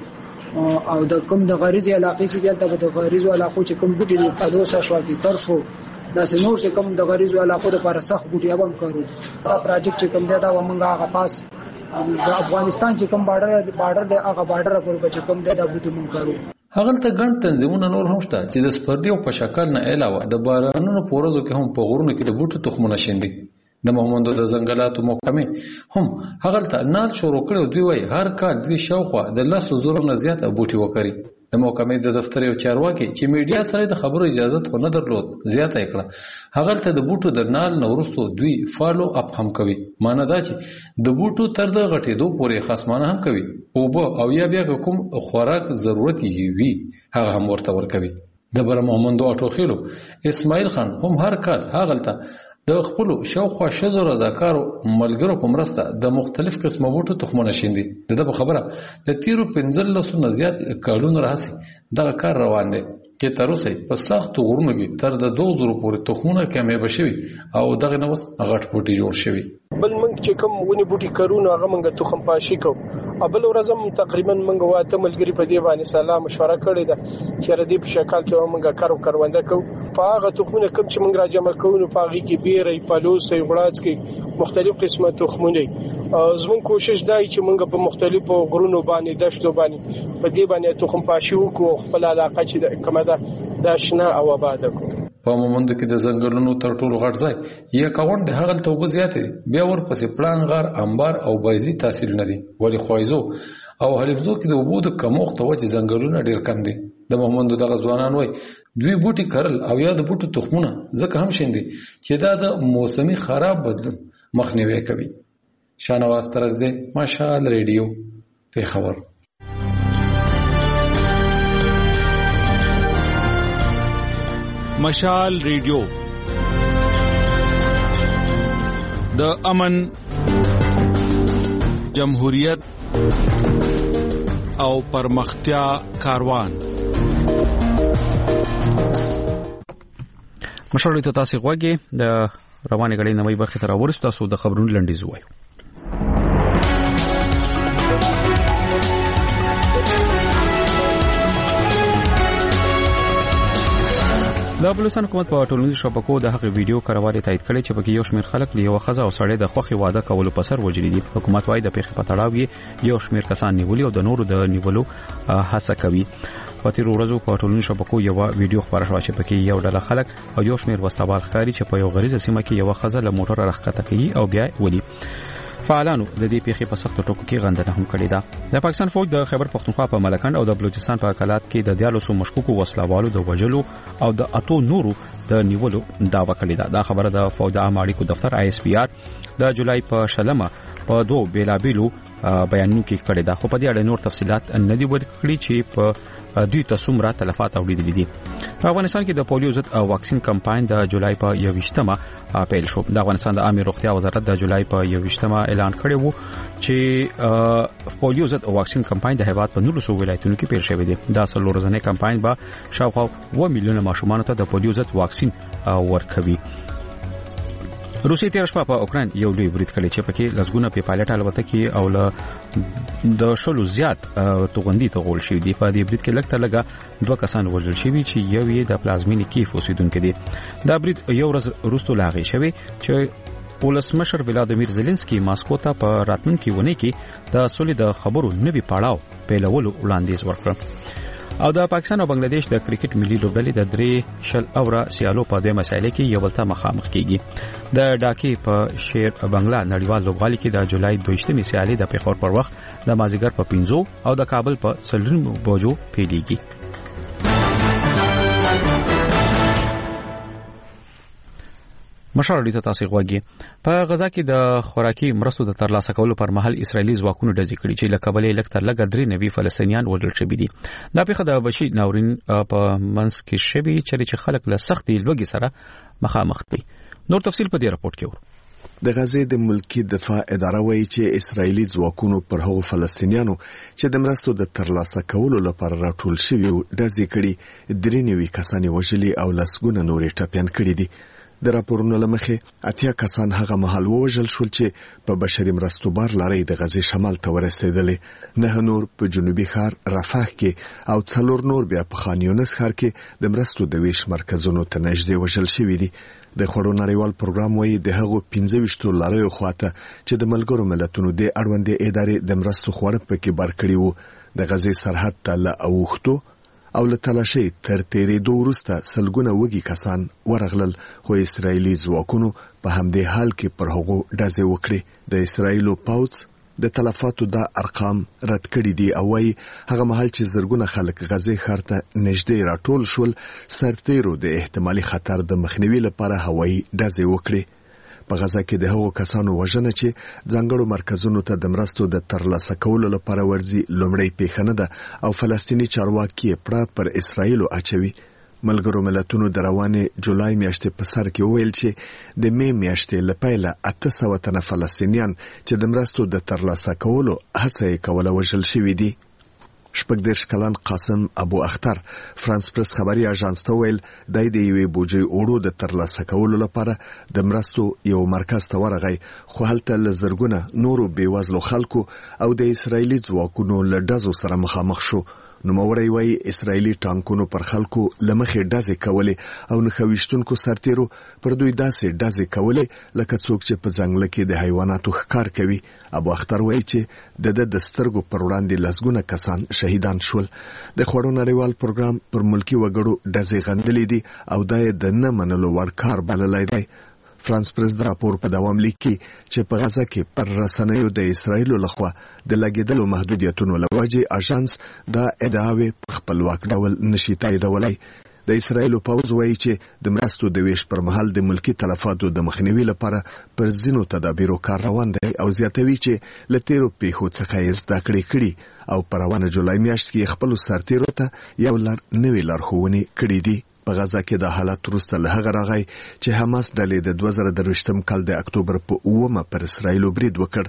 او د کوم د غریزي علاقې چې دلته د غریزو علاقو چې کوم بوټي د پلوسه شو کې ترشو دا نور چې کوم د غریزو علاقو د لپاره سخت بوټي هم کړو. دا پروجیکټ چې کوم دا ومنګه هغه پاس د افغانستان چې کوم بارډر د هغه بارډر پر چې کوم دا بوټي مونږ کړو. هغه ته ګڼ تنظیمونه نور هم شته چې د سپردي او په شکل نه علاوه د بارانونو پورزو کې هم په غرونو کې د بوټو تخمونه شیندي. د مومندو د ځنګلاتو محکمې هم هغه ته نال شروع کړو. دوی وایي هر کال دوی شاوخوا د 100,000 نه زیات بوټي وکړي. د محکمې د دفتر یو چارواکي چې میډیا سره د خبرو اجازه خو نه درلود زیاته کړه. هغه ته د بوټو د نال نورستو دوی فالو اپ هم کوي. معنی دا چې د بوټو تر د غټېدو پورې خصمانه هم کوي او او یا بیا کوم خوراک ضرورت یې وي هغه هم ورته ورکوي. د بر مومندو اټوخیلو اسماعیل خان هم هر کال هغه ته د خپل شاوخوا شذو رضاکارو ملګرو په مرسته د مختلف قسمه بوټو تخمونه شیندي. دغه خبره د تیرو 15 نه زیات کالونو راځي دغه کار روان دی چې تر اوسه په سخت غرونو کې تر د 2000 پورې تخمونه کمې بشوي او دغه نو غټ بوټي جوړ شوي. بل منګ چې کوم ونی بوټي کارونه هغه منګه تخم پاشي کو ابل ورځم تقریبا منګه واته ملګری په دی باندې سلام مشوره کړې ده چې ردی په شکل کې منګه کارو کرونده کو په هغه تخمونه کوم چې منګ را جمع کوو په هغه کې بیرې پلوسې غړاڅ کې مختلف قسمه تخمونه زمون کوشش دی چې منګه په مختلفو غرونو باندې دشتو باندې په دی باندې تخم پاشي وکړو خپل علاقه چې کومه ده د شنه او آباد کو. په مومند کې د ځنګلونو تر ټولو غټ ځای یا کاوند د هغه ته وګ زیات دي. بیا ورپسې پلان غار انبار او بایزي تحصیل نه دي. ولی خوایزو او حلیفزو کې د وبو د کموخت وجه ځنګلونه ډیر کم دي. د مومند دغه ځوانان وای دوی بوټي کرل او یا د بوټو تخمونه ځکه هم شیندي چې دا د موسمي خراب بدلون مخنیوي کوي. شاهنواز ترغزی مشال ریډیو پیښور. مشال ریډیو د امن، جمهوریت او پرمختیا کاروان. مشال ته تاسو غوږی د روانه غړي نوې برخه تر ورسته تاسو د خبرونو لنډیز وایو. د بلوچستان حکومت په ټولنیزو شبکو د هغې ویډیو کارواله تایید کړي چې پکې یو شمېر خلک له یو خزه او سړی د خوخي واده کولو په سر وجلي دي. حکومت وايي د پیښې په تړاو یو شمېر کسان نیولي او د نورو د نیولو هڅه کوي. په تیرو ورځو په ټولنیزو شبکو یو ویډیو خبره شوه چې پکې یو ډله خلک او یو شمېر وسلوال ښکاري چې په یو غریزه سیمه کې یو خزه له موټر راښکته کوي او بیا ولي. فعالانو د دې پیښې په سخت ټکو کې غندنه هم کړې ده. د پاکستان فوج د خیبر پختونخوا په ملکند او د بلوچستان په کلات کې د 14 مشکوکو وسلوالو د وژلو او د اتو نورو د نیولو دعوه کړې ده. دا خبره د فوج عام اړیکو دفتر ISPR د جولای په شلمه په دوه بیلابیلو بیانونو کې کړې ده، خو په دې اړه نور تفصيلات نه دي ورکړي چې په دوی تصمیم تلفات اوریدلې دي. په افغانستان کې د پولیو ضد واکسین کمپاین د جولای په 21مه پیل شو. د افغانستان د عامه روغتیا وزارت د جولای په 21مه اعلان کړی وو چې پولیو ضد واکسین کمپاین د هیواد په 19 ولایتونو کې پیل شوی دی. دا څلور ورځنی کمپاین به شاوخوا 1 میلیون ماشومان ته د پولیو ضد واکسین ورکوي. روسي تیر شپه په اوکران یو لوی برید کړی چې پکې لسګونه په پایلټ الوتکې او له د شلو زیات توغندي ته غول شوی دی. په دې برید کې لږ تر لږه 2 کسان وژل شوي چې یو یې د پلازمینې کیف اوسیدونکو دی. دا برید یو ورځ وروسته لاغی شوی چې ولسمشر ولادیمیر زيلنسکي ماسکو ته په راتلونکي ونه کې د سولې د خبرو نوي پړاو پیلولو وړاندیز ورکړ. او د پاکستان او بنگلاديش د کرکټ ملي لوبډلې د 3 شل اوره سیالو په دوه مسایلو کې یو بل ته مخامخ کیږي. د ډاکې په شیر بنگلا نړیوال لوبغالي کې د جولای 22مې سیالي د پیښور پر وخت د مازیګر په 15 او د کابل په 30 بجو پیلېږي. مشال ته تاسو غوږی. په غزا کې د خوراکي مرستو د ترلاسه کولو پر مهال اسرایلی ځواکونو ډزې کړې چې له کابل لکتر لګ 93 فلسطینیان وژل شوي دي. دا پیښه د بشي ناورین په منځ کې شوی چې خلک له سختي لوګي سره مخامخ دي. نور تفصیل په دې راپورټ کې ورو. د غزې د ملکی دفاع اداره وایي چې اسرایلی ځواکونو پر هغو فلسطینیانو چې د مرستو د ترلاسه کولو لپاره راټول شوي ډزې کړي، 93 کسان وژلي او لسګونه نورې ټپيان کړي دي. د راپورونو لمخې 80 کسان هغه مهال وژل شول چې په بشري مرستو بار لارې د غزې شمال ته ورسېدلې. 9 نور په جنوبي ښار رفح کې او 4 نور بیا په خان یونس ښار کې د مرستو د ویش مرکزونو ته نږدې وژل شوي دي. د خوړو نړیوال پروګرام وایي د هغو 15 لاریو خواته چې د ملګرو ملتونو د اړوندې ادارې د مرستو خوړ پکې بار کړی وو، د غزې سرحد ته له اوختو او له تلاشي تر تیرې دوه وروسته سلګونه وګي کسان ورغلل، خو اسرایلی ځواکونو په همدې حال کې پر هغو ډزې وکړې. د اسرایلو پاوڅ د تلفاتو دا ارقام رد کړي دي او وايي هغه مهال چې زرګونه خلک غزې ښار ته نږدې راټول شول، سرتیرو د احتمالي خطر د مخنیوي لپاره هوایي ډزې وکړي. په غزا کې د هغو کسانو وژنه چې ځانګړو مرکزونو ته د مرستو د ترلاسه کولو لپاره ورځي لومړی پیښه نه ده او فلسطینی چارواکي پړه پر اسرایلو اچوي. ملګرو ملتونو د روانې جولای میاشتې په سر کې وویل چې د می میاشتې لپاره 800 تنه فلسطینیان چې د مرستو د ترلاسه کولو هڅه کوله وژل شوي دي. 18 کلن قاسم ابو اختر فرانس پرس خبري اژانس ته ویل د یوې بوجي اوړو د ترلاسه کولو لپاره د مرستو یو مرکز ته ورغی، خو هلته لزرګونه نورو بیوزلو خلکو او د اسرایلی ځواکونو له ډزو سره مخامخ شو. نوموړی وایي اسرایلی ټانکونو پر خلکو لمخې ډزې کولې او نخويشتونکو سرتیرو پر دوی داسې ډزې کولې لکه څوک چې په ځنګل کې د حیواناتو ښکار کوي. ابو اختر وایي چې د سترګو پر وړاندې لسګونه کسان شهیدان شول. د خوړو نړیوال پروګرام پر ملکی وګړو ډزې غندلې دي او دا د نه منلو وړ کار بللی دی. فرانس پرس د راپور په دوام لیکي چې په غزا کې پر رسنیو د اسرایلو لخوا د لګیدلو محدودیتونو لوجه اژانس دا ادعاوې په خپلواک ډول نشي تاییدولای. د اسرایل پوځ وایي چې د مرستو د ویش پر مهال د ملکی تلفاتو د مخنیوي لپاره پر ځینو تدابیرو کار روان دی او زیاتوي چې له تیرو پیښو څخه یې زده کړې او پر روانه جولای میاشت کې خپل سرتیرو ته یو نوې لارښوونې کړې دي. په غزا کې د حالت وروسته له هغه راغی چې حماس ډلې د 2023م کال د اکتوبر په 9 پر اسرایل برید وکړ.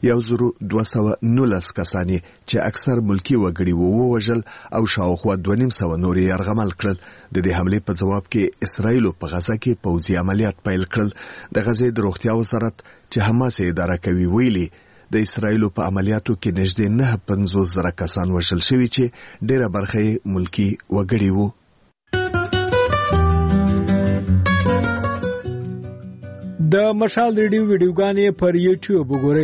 1219 کسان چې اکثر ملکی وګړي ووژل او شاوخوا 250 نور یې یرغمل کړل. د دې حمله په جواب کې اسرایل په غزا کې پوځي عملیات پیل کړل. د غزې د روغتیا وزارت چې حماس یې اداره کوي ویلي د اسرایل په عملیاتو کې نږدې 950,000 کسان وژل شوي چې ډیره برخه یې ملکی وګړي وو. د مشال ریډیو ویډیوګانې پر یوټیوب وګورئ.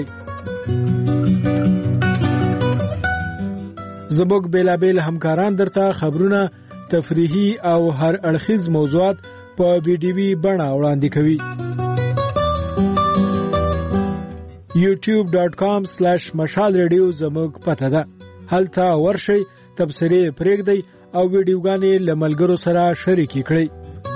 زموږ بیلابیل همکاران درته خبرونه، تفریحي او هر اړخیز موضوعات په ویډیوي بڼه وړاندې کوي. youtube.com/mashalradio زموږ پته ده. هلته ورشئ، تبصرې پرېږدئ او ویډیوګانې له ملګرو سره شریکې کړئ.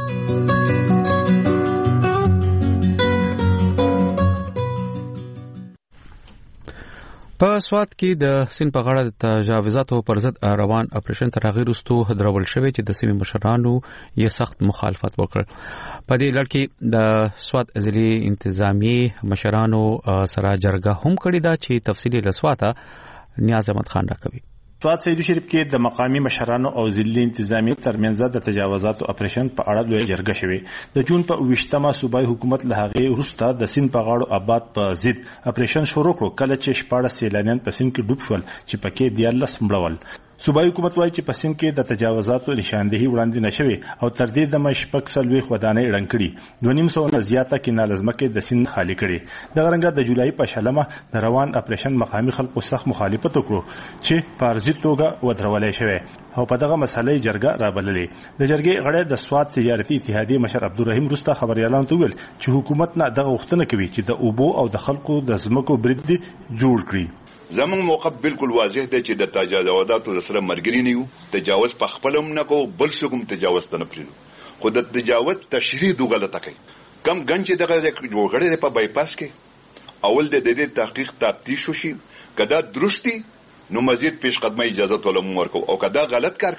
په سوات کې د سین په غاړه د تجاوزاتو پر ضد روان اپریشن تر هغه وروسته درول شوی چې د سیمې مشرانو یې سخت مخالفت وکړ. په دې لړ کې د سوات ضلعي انتظامی مشرانو سره جرګه هم کړې ده چې تفصیلي لسواته نیاز احمد خان راکوي. سوات سیدو شریف کې د مقامی مشرانو او ضلعي انتظامی ترمنځ د تجاوزاتو اپریشن په اړه لوی جرګه شوې. د جون په 28مه صوبایي حکومت له هغې وروسته د سیند په غاړو آباد په ضد اپریشن شروع کړو، کله چې 14 سیلانیان په سیند کې ډوب شول چې پکې 14 مړه ول. صوبایي حکومت وایي چې په سیند کې د تجاوزاتو نشاندهي وړاندې نشوي او تر دې دمه شپږ څلوېښت ودانۍ ړنګ کړي، 250 نه زیاته کیناله ځمکې د سیند خالي کړي. دغه رنګه د جولای په شلمه د روان اپریشن مقامي خلکو سخت مخالفت وکړو چې په ارضي توګه ودرولای شوی او په دغه مسلې جرګه رابللې. د جرګې غړي د سوات تجارتي اتحادیې مشر عبدالرحیم رستا خبريالانو ته ویل چې حکومت نه دغه غوښتنه کوي چې د اوبو او د خلکو د ځمکو برید جوړ کړي. زمون موقف بالکل واضح دی چې د تجاوزاتو سره مرګري نه یو، تجاوز په خپل هم نه کو، بل څوک تجاوز ته نه پرېږدو. خو د تجاوز تشریح دوه غلطه کوي. کم ګڼ چې دغه جوړګړی په بایپاس کې اول د دې تحقیق تفتیش وشي، کدا درستی نو مزید پیش قدمه اجازه ولوم ورکو، او کدا غلط کار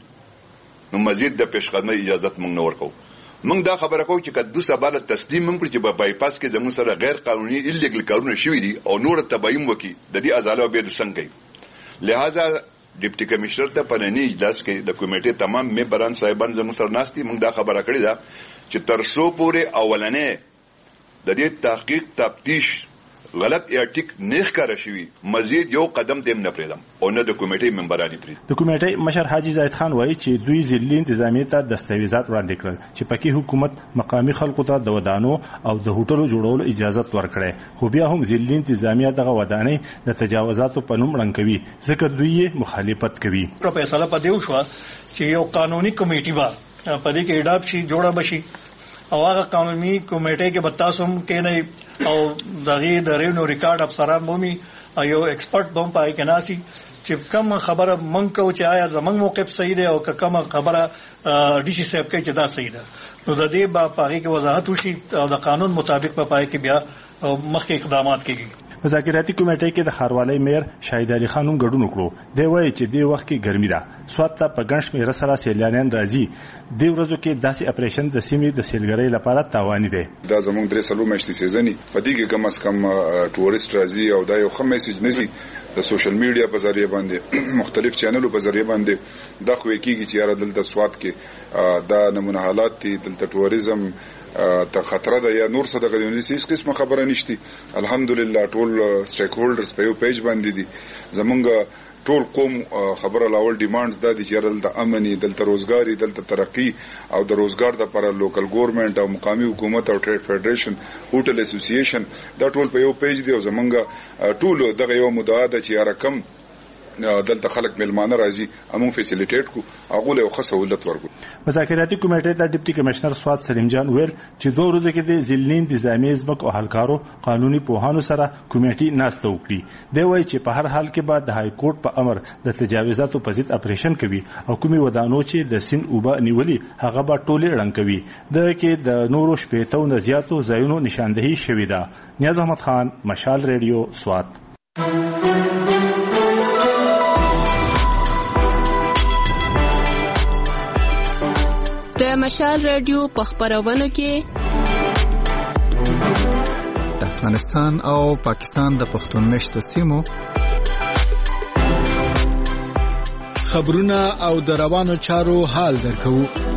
کړی نو مزید د پیش قدمه اجازه مونږ نه ورکو. مونږ دا خبره کوو چې کدو سباله تسلیم مونږ چې په بایپاس کې زموږ سره غیر قانوني ایلیګل کارونه شوي دي او نور تبایم وکي د دې ازاله به څنګه کوي. لہذا ډیپټي کمشنر ته په ننني اجلاس کې د کمیټې تمام ممبران صاحبان زموږ سره ناستي. مونږ دا خبره کړې ده چې تر څو پورې اولنې د دې تحقیق تفتیش غلط یا ټیک نه ښکاره شوي، مزید یو قدم دیم نه پرېږدم او نه د کمیټې ممبران پرې. د کمیټې مشر حاجی زاید خان وایي چې دوی ضلعي انتظامیې ته دستاویزات وړاندې کړل چې پکې حکومت مقامي خلکو ته د ودانو او د هوټلو جوړولو اجازه ورکړي، خو بیا هم ضلعي انتظامیه دغه ودانۍ د تجاوزاتو په نوم ړنګ کوي، ځکه دوی یې مخالفت کوي. فیصله په دې وشوه چې یو قانوني کمیټه به په دې کې اډاپ شي، جوړه بشي او هغه قانوني کمیټه کې بتاسم کې نه او دغه د ریونو ریکارډ افسران مومي او یو ایکسپرت بم پای کې ناسي چې کوم خبره مونږ کو چې آیا زمنګ موقف صحیح دی او کوم خبره ډي سي صاحب کوي چې دا صحیح ده، نو د دې په پای کې وضاحت وشي او د قانون مطابق په پای کې بیا مخکې اقدامات کیږي. مذاکراتي کمیټې کې د ښاروالۍ میر شاهد علي خان هم ګډون وکړو. دی وایي چې دې وخت کې ګرمي ده، سوات ته په ګڼ شمېره سره سیلانیان راځي. دې ورځو کې داسې اپریشن د سیمې د سیلګرۍ لپاره تاواني دی. دا زموږ درې څلور میاشتې سیزني په دې کې کم از کم ټورست راځي او دا یو ښه میسج نه دی د سوشل میډیا په ذریعہ باندې، مختلف چینلو په ذریعہ باندې دا خو کېږي چې یاره دلته سوات کې دا نمونه حالات دي، دلته ټوریزم ته خطر ده یا نور څه دغه هیڅ قسمه خبره نشته. الحمدلله ټول سټیک هولډرز په یو پیج باندې دي. زمونږ ټول قوم خبره لاول ډیمانډز دا دي چې دلته امني، دلته روزګاری، دلته ترقی او د روزګار لپاره لوکل ګورنمنت او مقامی حکومت او ټریډ فدریشن هوټل اسوسییشن دا ټول په یو پیج دی او زمونږ ټول دغه یو مدعا ده چې یاره کم دلته خلک ملمانه راځي امون فیسیلیټیټ کو هغه له خو سہولت ورکو. مذاکراتي کمیټې ته ډیپټي کمشنر سواد سلیم جان ویل چې 2 ورځې کې د ځلنی انتظامی ځمک او حلقارو قانوني پوهانو سره کمیټې ناسته وکړي. دی وایي چې په هر حال کې به د های کورټ په امر د تجاوزاتو په ضد اپریشن کوي او کومي ودانو چې د سین اوبه نیولي هغه به ټوله اړن کوي. د کې د نورو شپېتو نه زیاتو ځایونو نشاندهي شوې ده. نیاز احمد خان، مشال ریډیو، سوات. د مشال ریډیو په خبرونو کې د افغانستان او پاکستان د پښتون مشتو سیمو خبرونه او د روانو چارو حال درکو.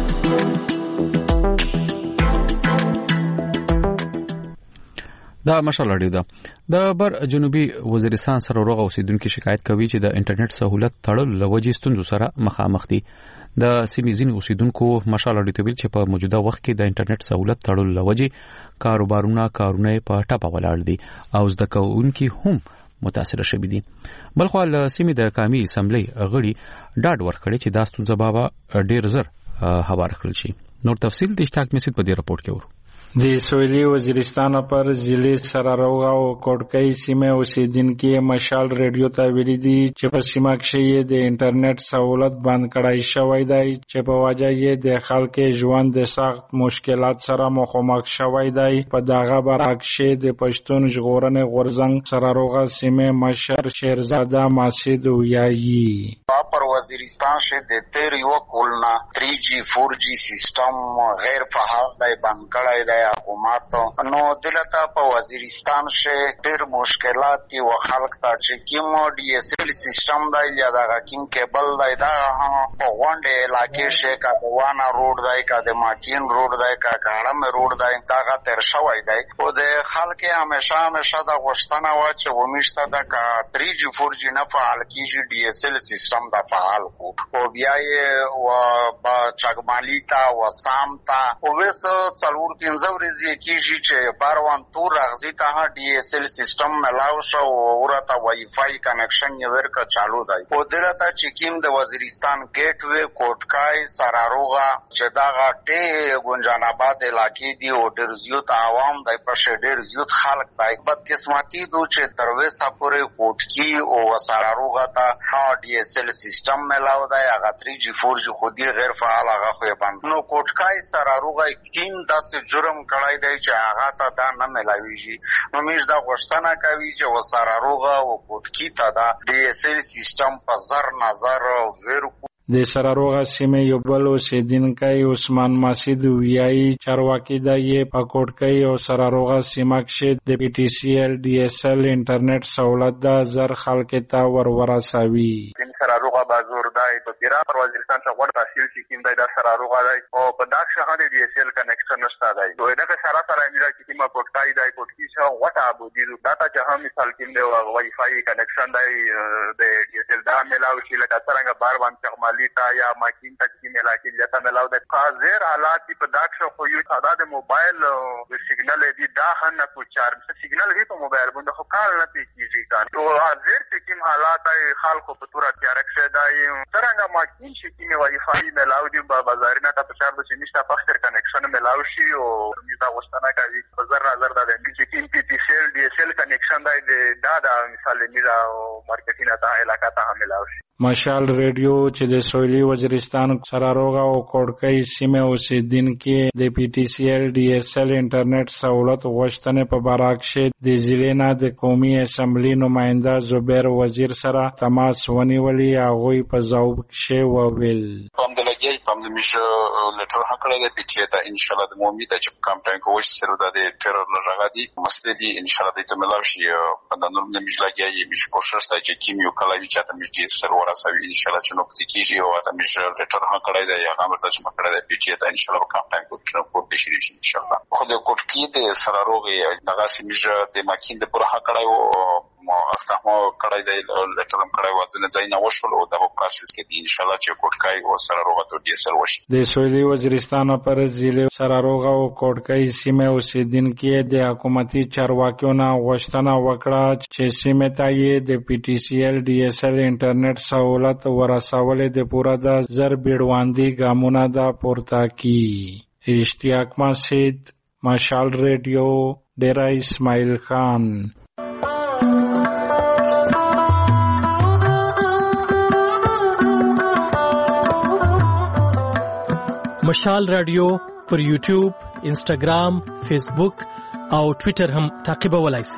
دا مشال اړیو ده. د بر جنوبي وزیرستان سره روغ اوسیدونکو شکایت کوي چې د انټرنیټ سہولت تړل لوجې ستونزو سره مخامخ دي. د سیمې ځینې اوسیدونکو مشال اړیو ته ویل چې په موجوده وخت کې د انټرنیټ سہولت تړل لوجې کاروبارونه په ټاپه ولاړ دي او زده کوونکي هم متاثر شوي دي. بلخو له سیمې د قومي اسمبلی غړي ډاډ ورکړي چې دا ستونزه به ډیر زر هوار کړل شي. نور تفصیل د اشتراک مسید په دې راپورټ کې ورو. د سویلي وزیرستان پر ضلع سراروغا او کوټکۍ سیمه اوسیدونکو مشال ریډیو ته ویلي دي چې په سیمه کې د انټرنیټ سہولت بند کړای شوی دی چې په وجه یې د خلکو ژوند د سخت مشکلات سره مخامخ شوی دی. په دغه برعکس د پښتون ژغورنې غورځنګ سراروغا سیمه مشر شیرزاده ماسید ویایي پر وزیرستان شه د تیر یو کولنا 3G 4G سیستم غیر فعال دی بند کړای دی حکومت. نو دلته په وزیرستان شه ډېر مشکلات دي او خلک ته چې کوم DSL سیستم دی یا د کوم کیبل دی دا په غونډه علاقې شه کاوانه روډ دی کا د ماکین روډ دی کا کاړم روډ دی دا تر شوی دی او د خلک همیشه د غوښتنه و چې ومشته د 3G 4G نه فعال کیږي DSL سیستم دا فعال کو او بیا یې و با چګمالیتا و سامتا او وس څلور پنځه ورځې کیږي چې باروان تور راغزي ته DSL سیستم ملاو شو او ورته وای فای کنکشن یې ورکا چالو دی او دلته چې کیم د وزیرستان ګیټ وی کوټکای سراروغا چې دا غټه ګونجاناباد علاقې دی او ډیر زیات عوام دی په ډیر زیات خلک دی بد قسمتي دو چې درويسه پورې کوټکی او سراروغا ته DSL سیستم ملاو دی هغه 3G 4G خودي غیر فعال هغه خو بند. نو کوټکای سراروغا کیم داسې جرم کړای دی چې هغه ته دا نه ملاويږي. نو موږ دا غوښتنه کوي چې وسراروغا او کوټکی ته دا DSL سیستم په زر نظر ورکو. د سراروغا سیمه یو بل اوسیدونکی عثمان ماسید ویایي چارواکي د یې په کوټکۍ او سراروغا سیمه کې د PTCL DSL انټرنیټ سہولت د زر خلک ته ورسوي. سراروغا بازور دای په تیرا پر وزیرستان څخه ور تحصیل چې کیند د سراروغا دای او په داښ شهر DSL کنیکشن نشته دی. دوی دغه سره میرا چې ما کوټکۍ دای کوټکی څخه وټه ابو دي داتا چې هم مثال کیند وای فای کنیکشن دای د DSL دا ملاوي چې لکه څنګه بار باندې لیتا یا ماکین تک کی ملاکی جتا ملاو د حاضر حالات په داښه خو یو تعداد موبایل سیګنل دی دا هن کو چارج سیګنل هی په موبایل باندې خو کار نه کیږي کار او حاضر چې کوم حالات خلکو په تور تیارک شه دای څنګه ماکین شي کی وای فای ملاو دی په بازارینه ته په چار د نشته فاستر کنیکشن ملاو شي او دا وستانه کوي په زر نظر د چې کوم PTCL DSL کنیکشن دی دا مثال میرا مارکیټینه ته علاقه ته ملاو شي. مشال ریډیو چې د سویلي وزیرستان سراروغا او کوټکۍ سیمه اوسیدونکو د PTCL DSL انټرنیټ سہولت غوښتنې په برعکس د ضلع د قومي اسمبلی نماینده زبیر وزیر سره تماس ونیولي هغه په ځواب کې وویل پم د لګي پم د میش لټر هکړه د PTA ته ان شاء الله د مومي ته چې کم ټایم کوښښ سره د ټیرر لږه دي مسله دي ان شاء الله د تملار شي په د نورم د میش لګي میش کوښښ ته چې کیمیو کلاوی چې ته میش سره ورسوي ان شاء الله چې نو پتیږي او ته میش لټر هکړه د هغه مرته چې مکړه د PTA ته ان شاء الله کم ټایم کوښښ شي ان شاء الله خو د کوټکی د سراروغي دغه سیمه د ماکین د پر هکړه او افتحمو کړی دی لټر هم کړی و ځنه ځای نه وشول او دا په پروسس کې دی ان شاء الله چې کوټکای او سراروغه ډي اس ال وشي د سویلي وزیرستان پر ضلع سراروغه او کوټکای سیمه اوسیدونکو د حکومتي چارواکیو نه غوښتنه وکړه چې سیمه ته یې د پی ټي سی ال ډي اس ال انټرنیټ سہولت ورسول د پورا د زر بیړواندي ګامونه دا پورته کی اشتیاق مسجد مشال ریډیو ډیرا اسماعیل خان مشال رادیو پر یوټیوب، انسټاګرام، فیسبوک او ټوئیټر هم تعقیبولای شئ.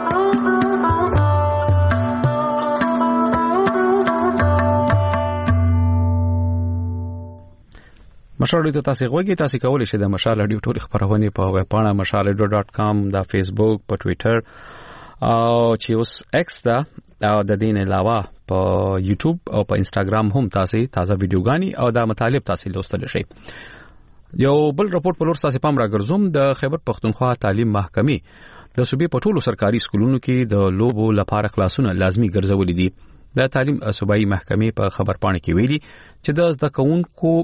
مشال رادیو ته تاسو غوږی تاسو کولای شئ د مشال رادیو ټول خبرونه په ویب پاڼه mashalradio.com د فیسبوک، په ټوئیټر او چې اوس ایکس دا او د دین علاوه په یوټیوب او په انسټاګرام هم تاسو تازه ویډیوګانی او د مطالب تاسو لوستل شئ. یو بل رپورټ په لور تاسو پام راګرځوم. د خیبر پختونخوا تعلیم محکمې د صوبې په ټولو سرکاري سکولونو کې د لوبو لپاره کلاسونه لازمی ګرځولې دي. د تعلیم صوبایي محکمې په خبر پاڼه کې ویلي چې د زده کوونکو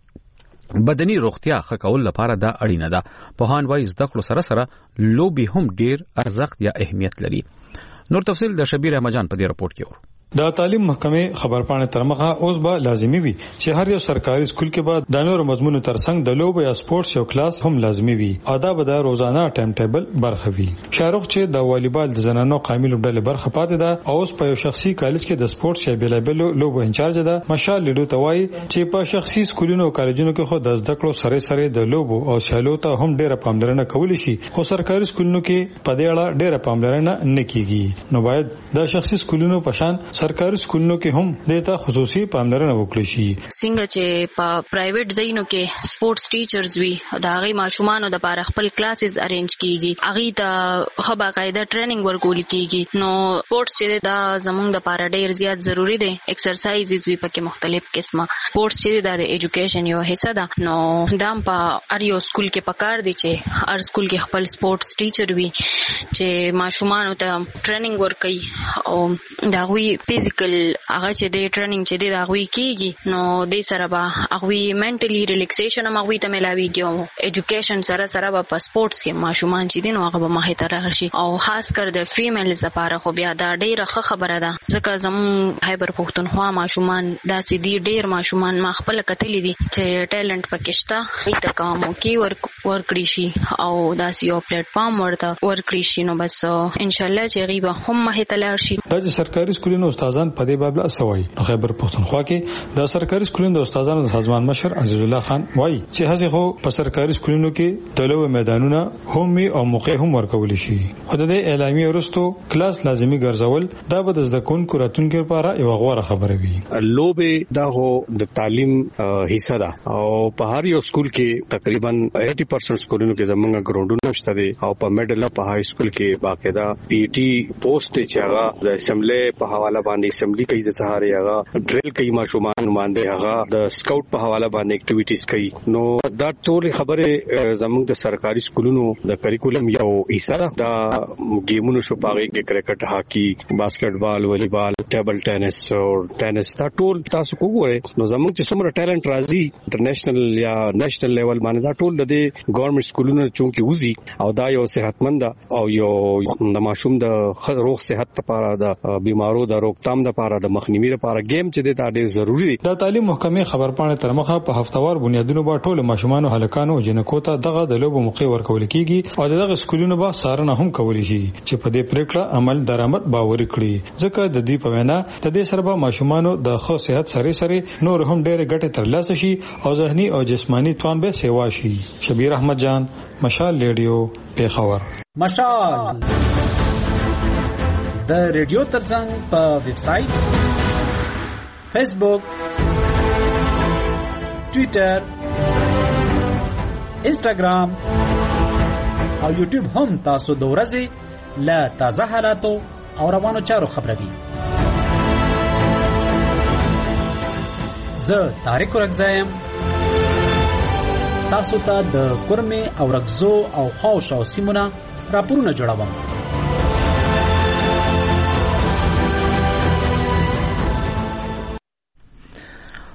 بدني روغتیا ښه کول لپاره دا اړینه ده. پوهان وايي زده کړو سره سره لوبي هم ډیر ارزښت یا اهمیت لري. نور تفصیل د شبیر احمد جان په دې رپورت کې ور. د تعلیم محکمې خبرپاڼه ترمخه اوس به لازمی وي چې هر یو سرکاري سکول کې به د نور مضمون ترڅنګ د لوب یا سپورتس یو کلاس هم لازمی وي. ادا به د روزانه ټایم ټیبل برخه وي. شاروخ چې د والیبال د زنانو قامي لوبډلې برخه پاتې ده او اوس په یو شخصي کالج کې د سپورتس یا بیلابل لوب انچارج ده. مشال لیدو توای چې په شخصي سکولونو او کالجونو کې خو د زده کړو سره سره د لوب او شالو ته هم ډیره پاملرنه کول شي، خو سرکاري سکولونو کې په دې اړه ډیره پاملرنه نه کیږي. نو باید د شخصي سکولونو په شان سرکاري سکولونو کې هم دیتا خصوصي پاملرنه وکړي شي. څنګه چې په پرایویټ ځایونو کې سپورتس ټیچرز وي دا غي ماشومان د لپاره خپل کلاسز ارینج کیږي، اغه ته خو باقاعده ټریننګ ورکول کیږي. نو سپورتس چې دا زموږ د لپاره ډیر زیات ضروری دي. ایکسرسایزز وي پکې مختلف قسمه. سپورتس چې د ایجوکیشن یو حصہ ده. نو دام په اړ یو سکول کې پکار دي چې هر سکول کې خپل سپورتس ټیچر وي چې ماشومان ته ټریننګ ورکړي او دا غوي فزیکل هغه چې د ټریننګ چې د هغه کیږي نو د سره به هغه منټلی ریلیکسیشن هم هغه ته ملاويږي او ایجوکیشن سره سره په سپورتس کې ماشومان چې دین هغه به مخه ته راشي او خاص کر د فیمیلز لپاره خو بیا دا ډیره ښه خبره ده ځکه زمون خیبر پختونخوا ماشومان دا سي دي ډیر ماشومان ما خپل کتلې دي چې ټیلنټ پکښتا هیته کوم کې ورکړي شي او دا سي یو پلیټ فارم ورته ورکړي شي. نو بس ان شاء الله چې غیبه هم مخه ته لاړ شي. د سرکاري سکولونو استادان په دې باب لا سوي. خیبر پختونخوا کې د سرکاري سکولونو د استادانو سازمان مشر عزیز الله خان وایي چې هڅه خو په سرکاري سکولونو کې د لوب میدانونه هم او موقع هم ورکول شي. خو د اعلامیه وروسته کلاس لازمی ګرځول دا به د زده کوونکو راتلونکو لپاره یو غوړه خبره وي. لوب دا هو د تعلیم حصہ ده او په هر یو سکول کې تقریبا 80% سکولونو کې زمونږ ګراوندونه شته دي او په میډل په های سکول کې باقاعده پی ټي پوسټ چې هغه د اسمبلی په حواله باندې اسمبلی کوي د سهار هغه ډریل کوي ماشومان باندې هغه د سکاوټ په حواله باندې اکټیویټیز کوي. نو دا ټول خبره زموږ د سرکاري سکولونو د کریکولم یو حصہ ده. دا گیمونو شو پاغي کې کرکټ، هاکی، باسکټ بال، والیبال، ټیبل ټینس او ټینس دا ټول تاسو وګورئ. نو زموږ چې څومره ټیلنټ راځي انټرنیشنل یا نېشنل لیول باندې دا ټول د ګورنمنت سکولونو چونکی وزي او دا یو صحتمند او یو د ماشوم د روغ صحت لپاره د بیمارو د روغتام لپاره د مخنیوي لپاره گیم چې د ډېر ضروری دي. د تعلیم محکمې خبرپاڼه ترمخه په هفتوار بنیادونو به ټول ماشومان او هلکانو او جنکو ته دغه د لوبو موقع ورکول کیږي او دغه سکولونو به سارنه هم کولی شي چې په دې پریکړه عمل درآمد باور کړي. ځکه د دې په وینا د دې سره به ماشومان د ښه صحت سره سره نور هم ډېر ګټه ترلاسه شي او ذهني او جسمانی توان به سیوا شي. شبیر احمد جان، مشال ریډیو، پیښور. مشال د ریډیو ترڅنګ په ویب سټ، فیسبوک، ټوئیټر، انسټاګرام او یوټیوب هم تاسو د ورځې له تازه حالاتو او روانو چارو خبروي. زه طارق رغزایم تاسو ته د کورمه او رغزو او خوش او سیمونه راپورونه جوړوم.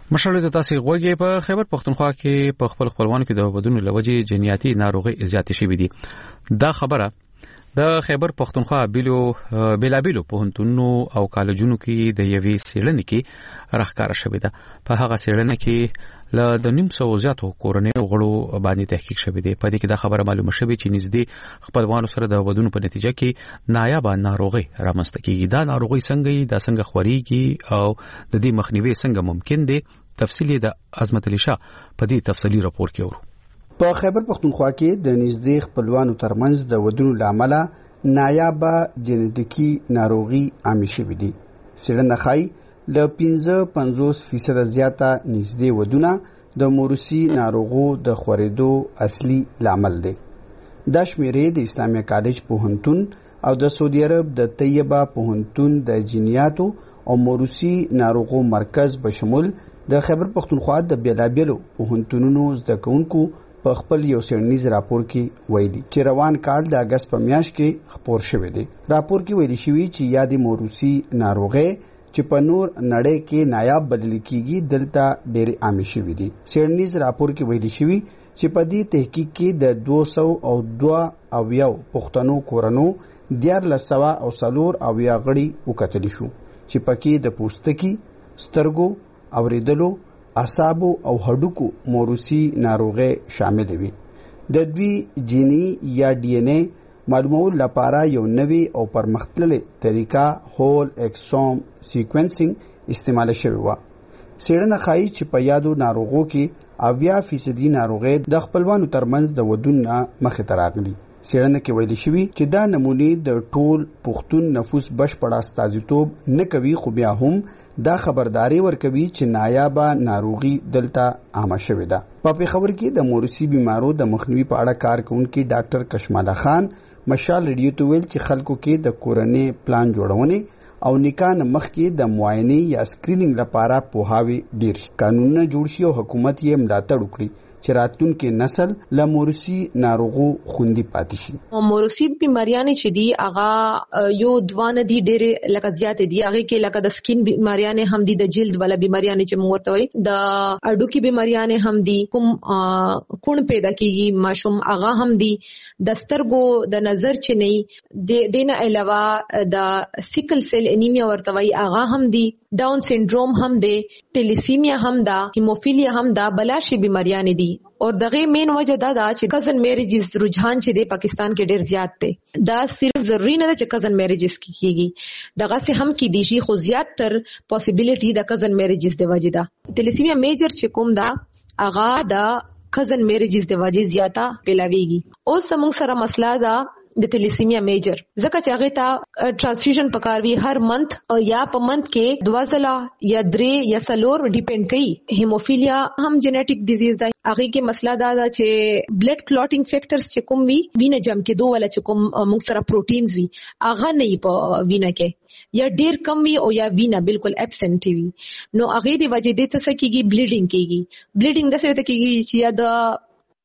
مشرلو ته تاسو غوږی په خیبر پختونخوا کې په خپل خپلوانو کې د بدونو لوجې جنیاتي ناروغي زیاتې شوې دي. دا خبره د خیبر پختونخوا بیلابیلو پوهنتونونو او کالجونو کې د یوې سیړنې کې راښکاره شوې ده. په هغه سیړنه کې له 900 زیاتو کورنۍ غړو باندې تحقیق شوی دی. په دې کې دا خبره معلومه شوې چې نږدې خپلوانو سره د بدونو په نتیجه کې نایابه ناروغي رامنځته کیږي. دا ناروغي څنګه دا څنګه خوريږي او د دې مخنیوي څنګه ممکن دی؟ تفصیلی د عظمت علي شاه په دې تفصیلی راپور کې ورو. په خیبر پختونخوا کې د نږدې خپلوانو ترمنځ د ودونو لامل نایابه جنټیکي ناروغي عامه شوې دي. سیړنه ښایي له 55% زیاته نږدې ودونه د موروثي ناروغو د خورېدو اصلي لامل دی. دا شمیرې د اسلامي کالج پوهنتون او د سعودي عرب د طیبه پوهنتون د جنیاتو او موروثي ناروغو مرکز بشمول د خیبر پختونخوا د بیلابیلو پوهنتونونو زده کوونکو په خپل یو سیړنیز راپور کې ویلي چې روان کال د اگست په میاشت کې خپور شوی دی. راپور کې ویلي شوی چې یادې موروثي ناروغي چې په نور نړۍ کې نایاب بلل کیږي دلته ډېر عام شوی دي. سیړنیز راپور کې ویلي شوی چې په دې تحقیق کې د 202 پښتنو کورنو 1404 غړي وکتل شو چې پکې د پوستکي، سترګو، اوریدلو، اعصابو او هډوکو موروثي ناروغي شامل وي. د دوی جیني یا ډي ان اے معلومولو لپاره یو نوی او پرمختللې طریقه هول اکسوم سیکوینسینګ استعمال شوی و. سیړنه ښایي چې په یادو ناروغو کې 80% ناروغي د خپلوانو ترمنځ د ودون مخې ته راغلي. سیړنه کې ویل شوی چې دا نمونې د ټول پښتون نفوس بشپړ استازیتوب نه کوي، خو بیا هم دا خبرداري ورکوي چې نایابه ناروغي دلته عامه شوې ده. په پیښور کې د موروثي بیمارو د مخنیوي په اړه کار کوونکي ډاکټر کشماله خان مشال ریډیو ته ویل چې خلکو کې د کورنۍ پلان جوړونې او نکاح مخکې د معاینې یا سکرینینګ لپاره پوهاوی ډیر شي. قانونونه جوړ شي او حکومت یې ملاتړ وکړي چې راتلونکي نسل له موروثي ناروغو خوندي پاتې شي. موروثي بیماریاں چې دي هغه یو دوانه دي ډېر لکه زیات دي. هغه کې لکه د سکین بیماریاں هم دي، د جلد والا بیماریاں چې موږ ورته وایي، د اډوکی بیماریاں هم دي، کوم کون پیدا کیږي ماشوم هغه هم دي، د سترګو د نظر چې نه دینه علاوه د سیکل سیل انیمیا ورته وایي هغه هم دي، ډاون سینډروم هم دی، ټیلیسیمیا هم دا، هیموفیلیا هم دا، بلاشي بیماریاں دي. اور دغه مین وجه دا چې کزن میریجز رجحان چې د پاکستان کې ډیر زیات دی. دا صرف ضروری نه ده چې کزن میریجز کیږي، دغه سه هم کې دي شي، خو زیات تر پوسیبিলিټي د کزن میریجز د وجه ده. ټیلیسیمیا میجر چې کوم دا اغا د کزن میریجز د وجه زیاته پیلاویږي. اوس موږ سره مسله ده د ټیلیسیمیا میجر، ځکه چې هغه ته ټرانسفیوژن پکاروي هر منث یا په منث کې 2 ځله یا 3 یا 4 ډیپند کوي. هیموفیلیا هم جنیټیک ډیزیز دی. هغه کې مسله دا ده چې بلډ کلوټینګ فیکټرز چې کوم وی وینه جم کې دوه ولا چې کوم موږ سره پروتینز وی هغه نه په وینه کې یا ډیر کم وی او یا وینه بالکل ابسنټ وی، نو هغه دی وجه د څه کېږي بلیډینګ کېږي. بلیډینګ د څه ته کېږي چې یا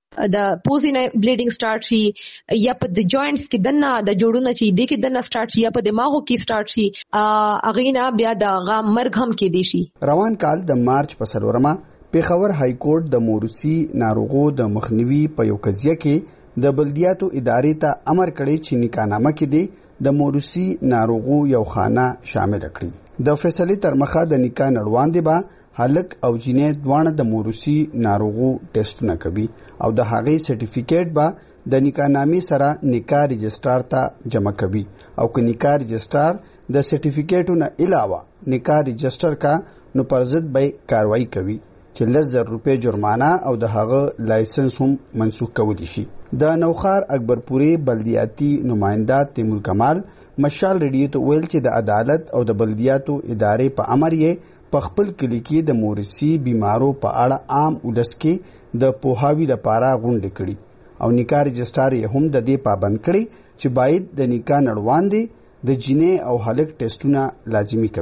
د پوزینه بلیډینګ سٹارټ شي یا په د جوائنټس کې دنه د جوړونه چې د کې دنه سٹارټ شي یا په دماغو کې سٹارټ شي، اغینا بیا د مرګ هم کې دي شي. روان کال د مارچ په 4 پیښور های کورټ د موروثي ناروغو د مخنیوي په یو قضیه کې د بلدیاتو ادارې ته امر کړی چې نکاحنامه کې دي د موروثي ناروغو یو خانه شامل کړي. د فیصلې تر مخه د نکاح نړوان دی با هلک او جنې دوانه د موروثي ناروغو ټیسټونه کوي او د هغې سرټیفیکیټ به د نکاح نامې سره نکاح رجسټر ته جمع کوي او که نکاح رجسټر د سرټیفیکیټونو علاوه نکاح رجسټر کا نو پر ضد به کاروایی کوي چې 10,000 روپے جرمانه او د هغه لایسنس هم منسوخ کولی شي. د نوخار اکبرپوري بلدیاتي نماینده تیمور کمال مشال ریډیو ته ویل چې د عدالت او د بلدیاتو ادارې په امر یې په خپل کلی کې د موروثي بیمارو په اړه عام ولس کې د پوهاوی لپاره غونډې کړي او نکاح رجسټر یې هم د دې پابند کړي چې باید د نکاح نړوان دي د جینې او هلک ټیسټونه لازمي کوي.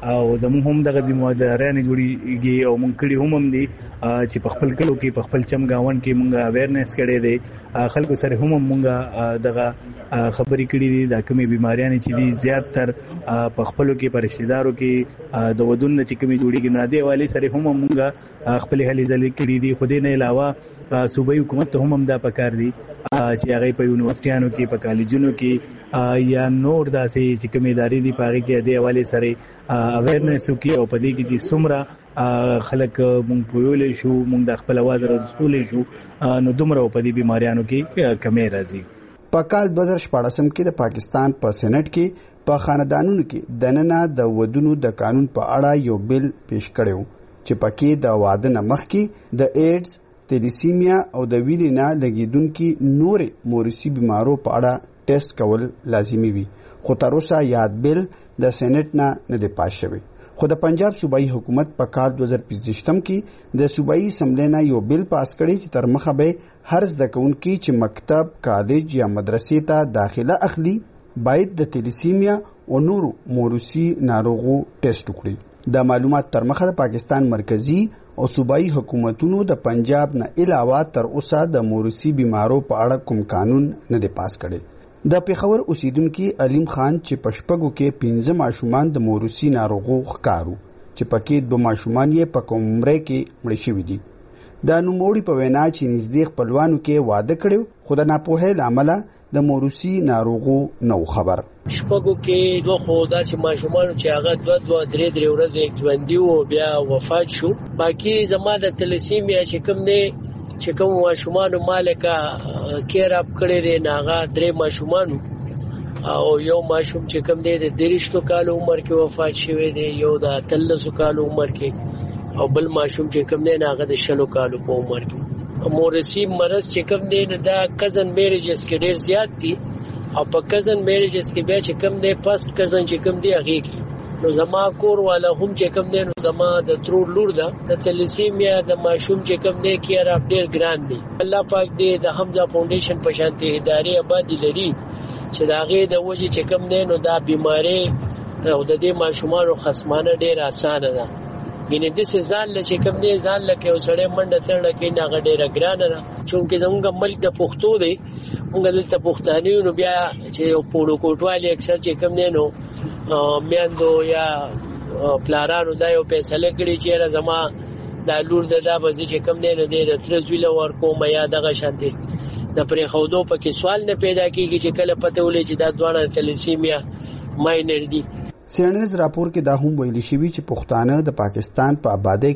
او زموږ هم دغه ذمہوارانه جوړیږي او مونږ کړي هم دي چې په خپل کلو کې په خپل چمګاون کې مونږه اویرنس کړي دي خلکو سره هم مونږه دغه خبرې کړي دي د کومې بیماریانه چې دي زیات تر په خپلو کې پر رشتہدارو کې د ودون چې کومې جوړیږي نه دی والی سره هم مونږه خپل هلي ځلې کړي دي خو دې نه علاوه صوبایي حکومت ته هم دا پکار دي چې هغه په یونیورسيټانو کې په کالجونو کې یا نور داسې چې کومې ادارې دي پاره کې د حواله سره اویرنس وکي او په دې کې چې څومره خلک مونږ پوهولې شو مونږ د خپل आवाज رسولې شو نو دومره په دې بیماریانو کې کمی راځي. په کال 2014 کې د پاکستان په سېنات کې په خاندانونو کې دننه د ودونو د قانون په اړه یو بل پیش کړو چې پکې د واده نه مخکې د ایډز تلیسیمیا او د وینې نه لګیدونکو نورې موروثي بیمارو په اړه ټیسټ کول لازمي وي خو تر اوسه یاد بل د سېنات نه دی پاس شوی. خو د پنجاب صوبایي حکومت په کال 2015 کې د صوبایي اسمبلی نه یو بل پاس کړی چې تر مخه به هر زده کوونکي چې مکتب کالج یا مدرسې ته داخله اخلي باید د تلیسیمیا او نورو موروثي ناروغو ټیسټ وکړي. د معلومات تر مخه د پاکستان مرکزی او صوبایي حکومتونو د پنجاب نه علاوه تر اوسه د موروثي بیمارو په اړه کوم قانون نه دی پاس کړی. د پیښور اوسیدونکو علیم خان چې پشپګو کې 15 ماشومان د موروثي ناروغو ښکارو چې پکې 2 ماشومان یې په کوم عمر کې مړ شوي دي. د نوموړي په وینا چې نږدې خپلوانو کې واده کړو خو د ناپوهۍ لامل د موروثي ناروغو نو خبر. شپږو کې دوه خدا چې ماشومان چې هغه 2-3 ورځې ژوندۍ او بیا وفات شو. باقي زما د تلیسیمیا چې کوم نه چې کوم ماشومان مالکا کیر اپ کړی دی ناغه 3 ماشومان او یو ماشوم چې کوم دی د 30 کال عمر کې وفات شوی دی یو د 13 کال عمر کې او بل ماشوم چې کوم دی ناغه د 60 کال په عمر کې. موروثي مرض چې کوم دی دا کزن میریجز کې ډیر زیات دي او په کزن میریجز کې بیا چې کوم دی پاست کزن چې کوم دی هغه کې نو زما کور والا هم چې کوم دی نو زما د ترور لور ده د تلیسیمیا د ماشوم چې کوم دی کیر اپ ډیر ګران دی. الله پاک دې د حمزه فاونډیشن په شانتي ادارې آبادی لري چې دا غي د وجه چې کوم دی نو دا بیماری او د دې ماشومانو خصمانه ډیر اسانه ده. ګینه د ځان له چې کوم دی ځان لکه وسړې منډه تړه کې نه ډیر ګران ده چونکه زموږ ملک د پښتو دی موږ دلته پښتانه نو بیا چې پوړو کوټوالي اکثر چې کوم دی نو میاندو یا پلارانو دا یو فیصله کړی چې زما د لور د دا بزی چې کم دی نه دی د ترزویل ورکو میا دغه شانتي د پرې خودو پکې سوال نه پیدا کیږي چې کله پته ولې چې دا دوانه تلیسیمیا ماینر دي. سیرنز راپور کې دا هم ویلي شوی چې پښتانه د پاکستان په آبادی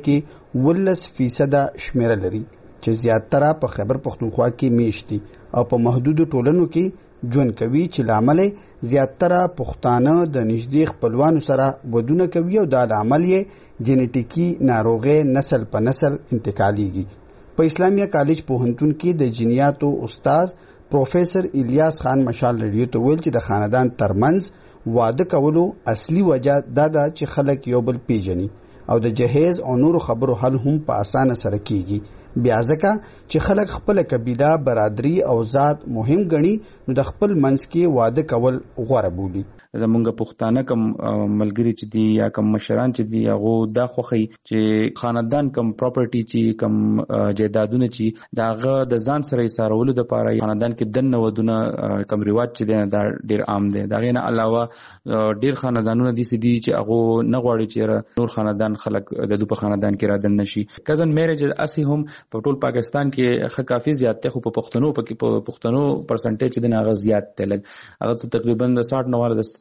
کې 18% شمیره لري چې زیاتره په خیبر پختونخوا کې میشتي او په محدود ټولنو کې ژوند کوي چې لامل زیاتره پښتانه د نږدې خپلوانو سره ودونه کوي او د عمل یې جینټیکی ناروغي نسل په نسل انتقالیږي. په اسلامیه کالج پوهنتون کې د جینیاتو استاد پروفیسور الیاس خان مشال رادیو ته ویل چې د خاندان ترمنځ واده کولو اصلي وجہ دا ده چې خلک یو بل پیژني او د جهیز او نورو خبرو حل هم په اسانه سره کیږي. بیا ځکه چې خلک خپل قبیله برادری او ذات مهم ګڼي نو د خپل منځ کې واده کول غوړه بولي. زمونږ پښتانه کم ملګری چې دی یا کم مشران چې دی هغه دا خوخي چې خاندان کم پراپرټي چې کم جیدادونه چې داغه د ځان سره سارولو د پاره خاندان کې دنه ودونه کم ریواج چې دی دا ډیر عام دی. دا غینه علاوه ډیر خاندانونه دي چې هغه نه غواړي چې نور خاندان خلک د دوی په خاندان کې را دن نشي. کزن میریج اسی هم په ټول پاکستان کې کافي زیات ته خو په پښتنو پرسنټیج د هغه زیات ته لګ هغه تقریبا 60-90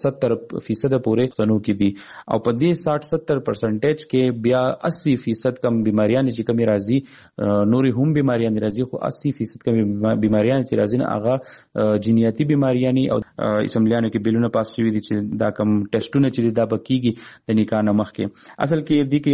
70% پورې پښتنو کې دي او په دې 60-70% کې بیا 80% کم بیماریاں چې کمی راځي نوري هم بیماریاں راځي خو 80% کم بیماریاں چې راځي نه هغه جینیاتي بیماریاں او اسمبلیانو کې بیلونه پاس شوي دي چې دا کم ټیسټونه چې دا بکیږي د نکاح نه مخکې. اصل کې دې کې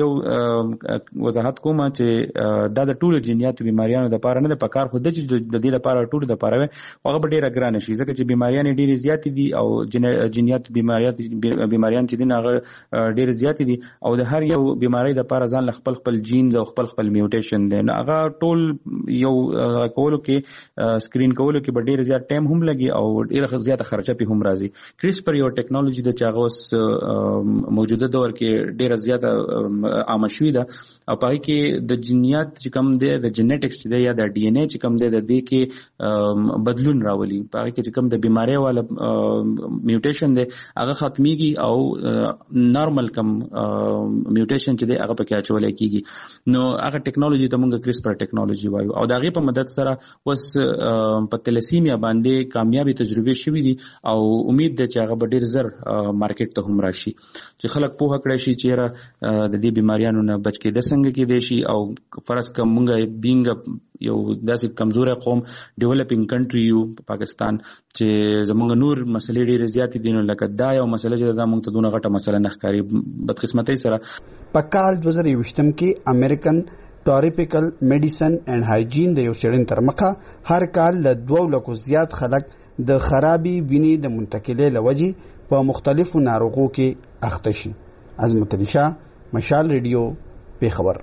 یو وضاحت کوم چې دا د ټولو جینیاتي بیماریاں د لپاره نه د پکار خو د دې لپاره ټولو د لپاره هغه ډیره ګرانه شي ځکه چې بیماریاں ډیره زیات دي او جنیات بیماریان چې دین هغه ډیر زیات دي او د هر یو بیماری د لپاره ځان خپل جینز او خپل میوټیشن دی هغه ټول یو کولو کې سکرین کولو کې به ډیر زیات ټایم هم لګي او ډیر زیات خرچه په هم راځي کریسپر یو ټیکنالوژي د چاغوس موجوده دور کې ډیر زیات عام شوې ده او په کې د جنیات چې کوم دی د جنیټکس چې دی یا د ډي ان اے چې کوم دی د دې کې بدلون راولي په کې چې کوم د بیماری والا میوټیشن دی هغه ختميږي او نارمل کم میوټیشن چې دی هغه پکې اچول کېږي نو هغه ټیکنالوژي ته موږ کریسپر ټیکنالوژي وایو او دغه په مدد سره وس په تلسیمیا باندې کامیابی تجربه شوې دي او امید ده چې هغه ډیر زر مارکیټ ته هم راشي چې خلک په هکړه شي چې د دې بیماریانو نه بچ کې د څنګه کې دي شي او فرض کومګه بینګ یو داسې کمزوري قوم ډیولپینګ کنټری یو پاکستان چې زمونږ نور مسلې ډېرې زیاتې دي نو لکه دا یو مسله چې دا موږ ته دونه غټه مسله نه ښکاري بدقسمتۍ سره په کال 2020 کې امریکن ټاریپیکل میډیسن اینڈ هایجین د یو شړن تر مخه هر کال له 2 لکو زیات خلک د خرابي وینې د منتقلې لوجې په مختلفو ناروغو کې اخته شي عظمت علي شاه مشال ریډیو په خبر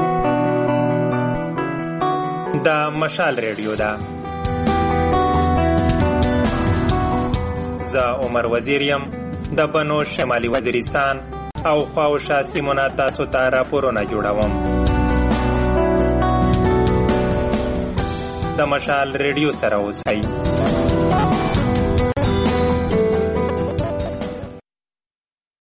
دا مشال ریډیو دا زه عمر وزیریم د بنو شمالي وزیرستان او خواوشا سیمونه تاسو ته راپورونه جوړوم د مشال ریډیو سره اوسئ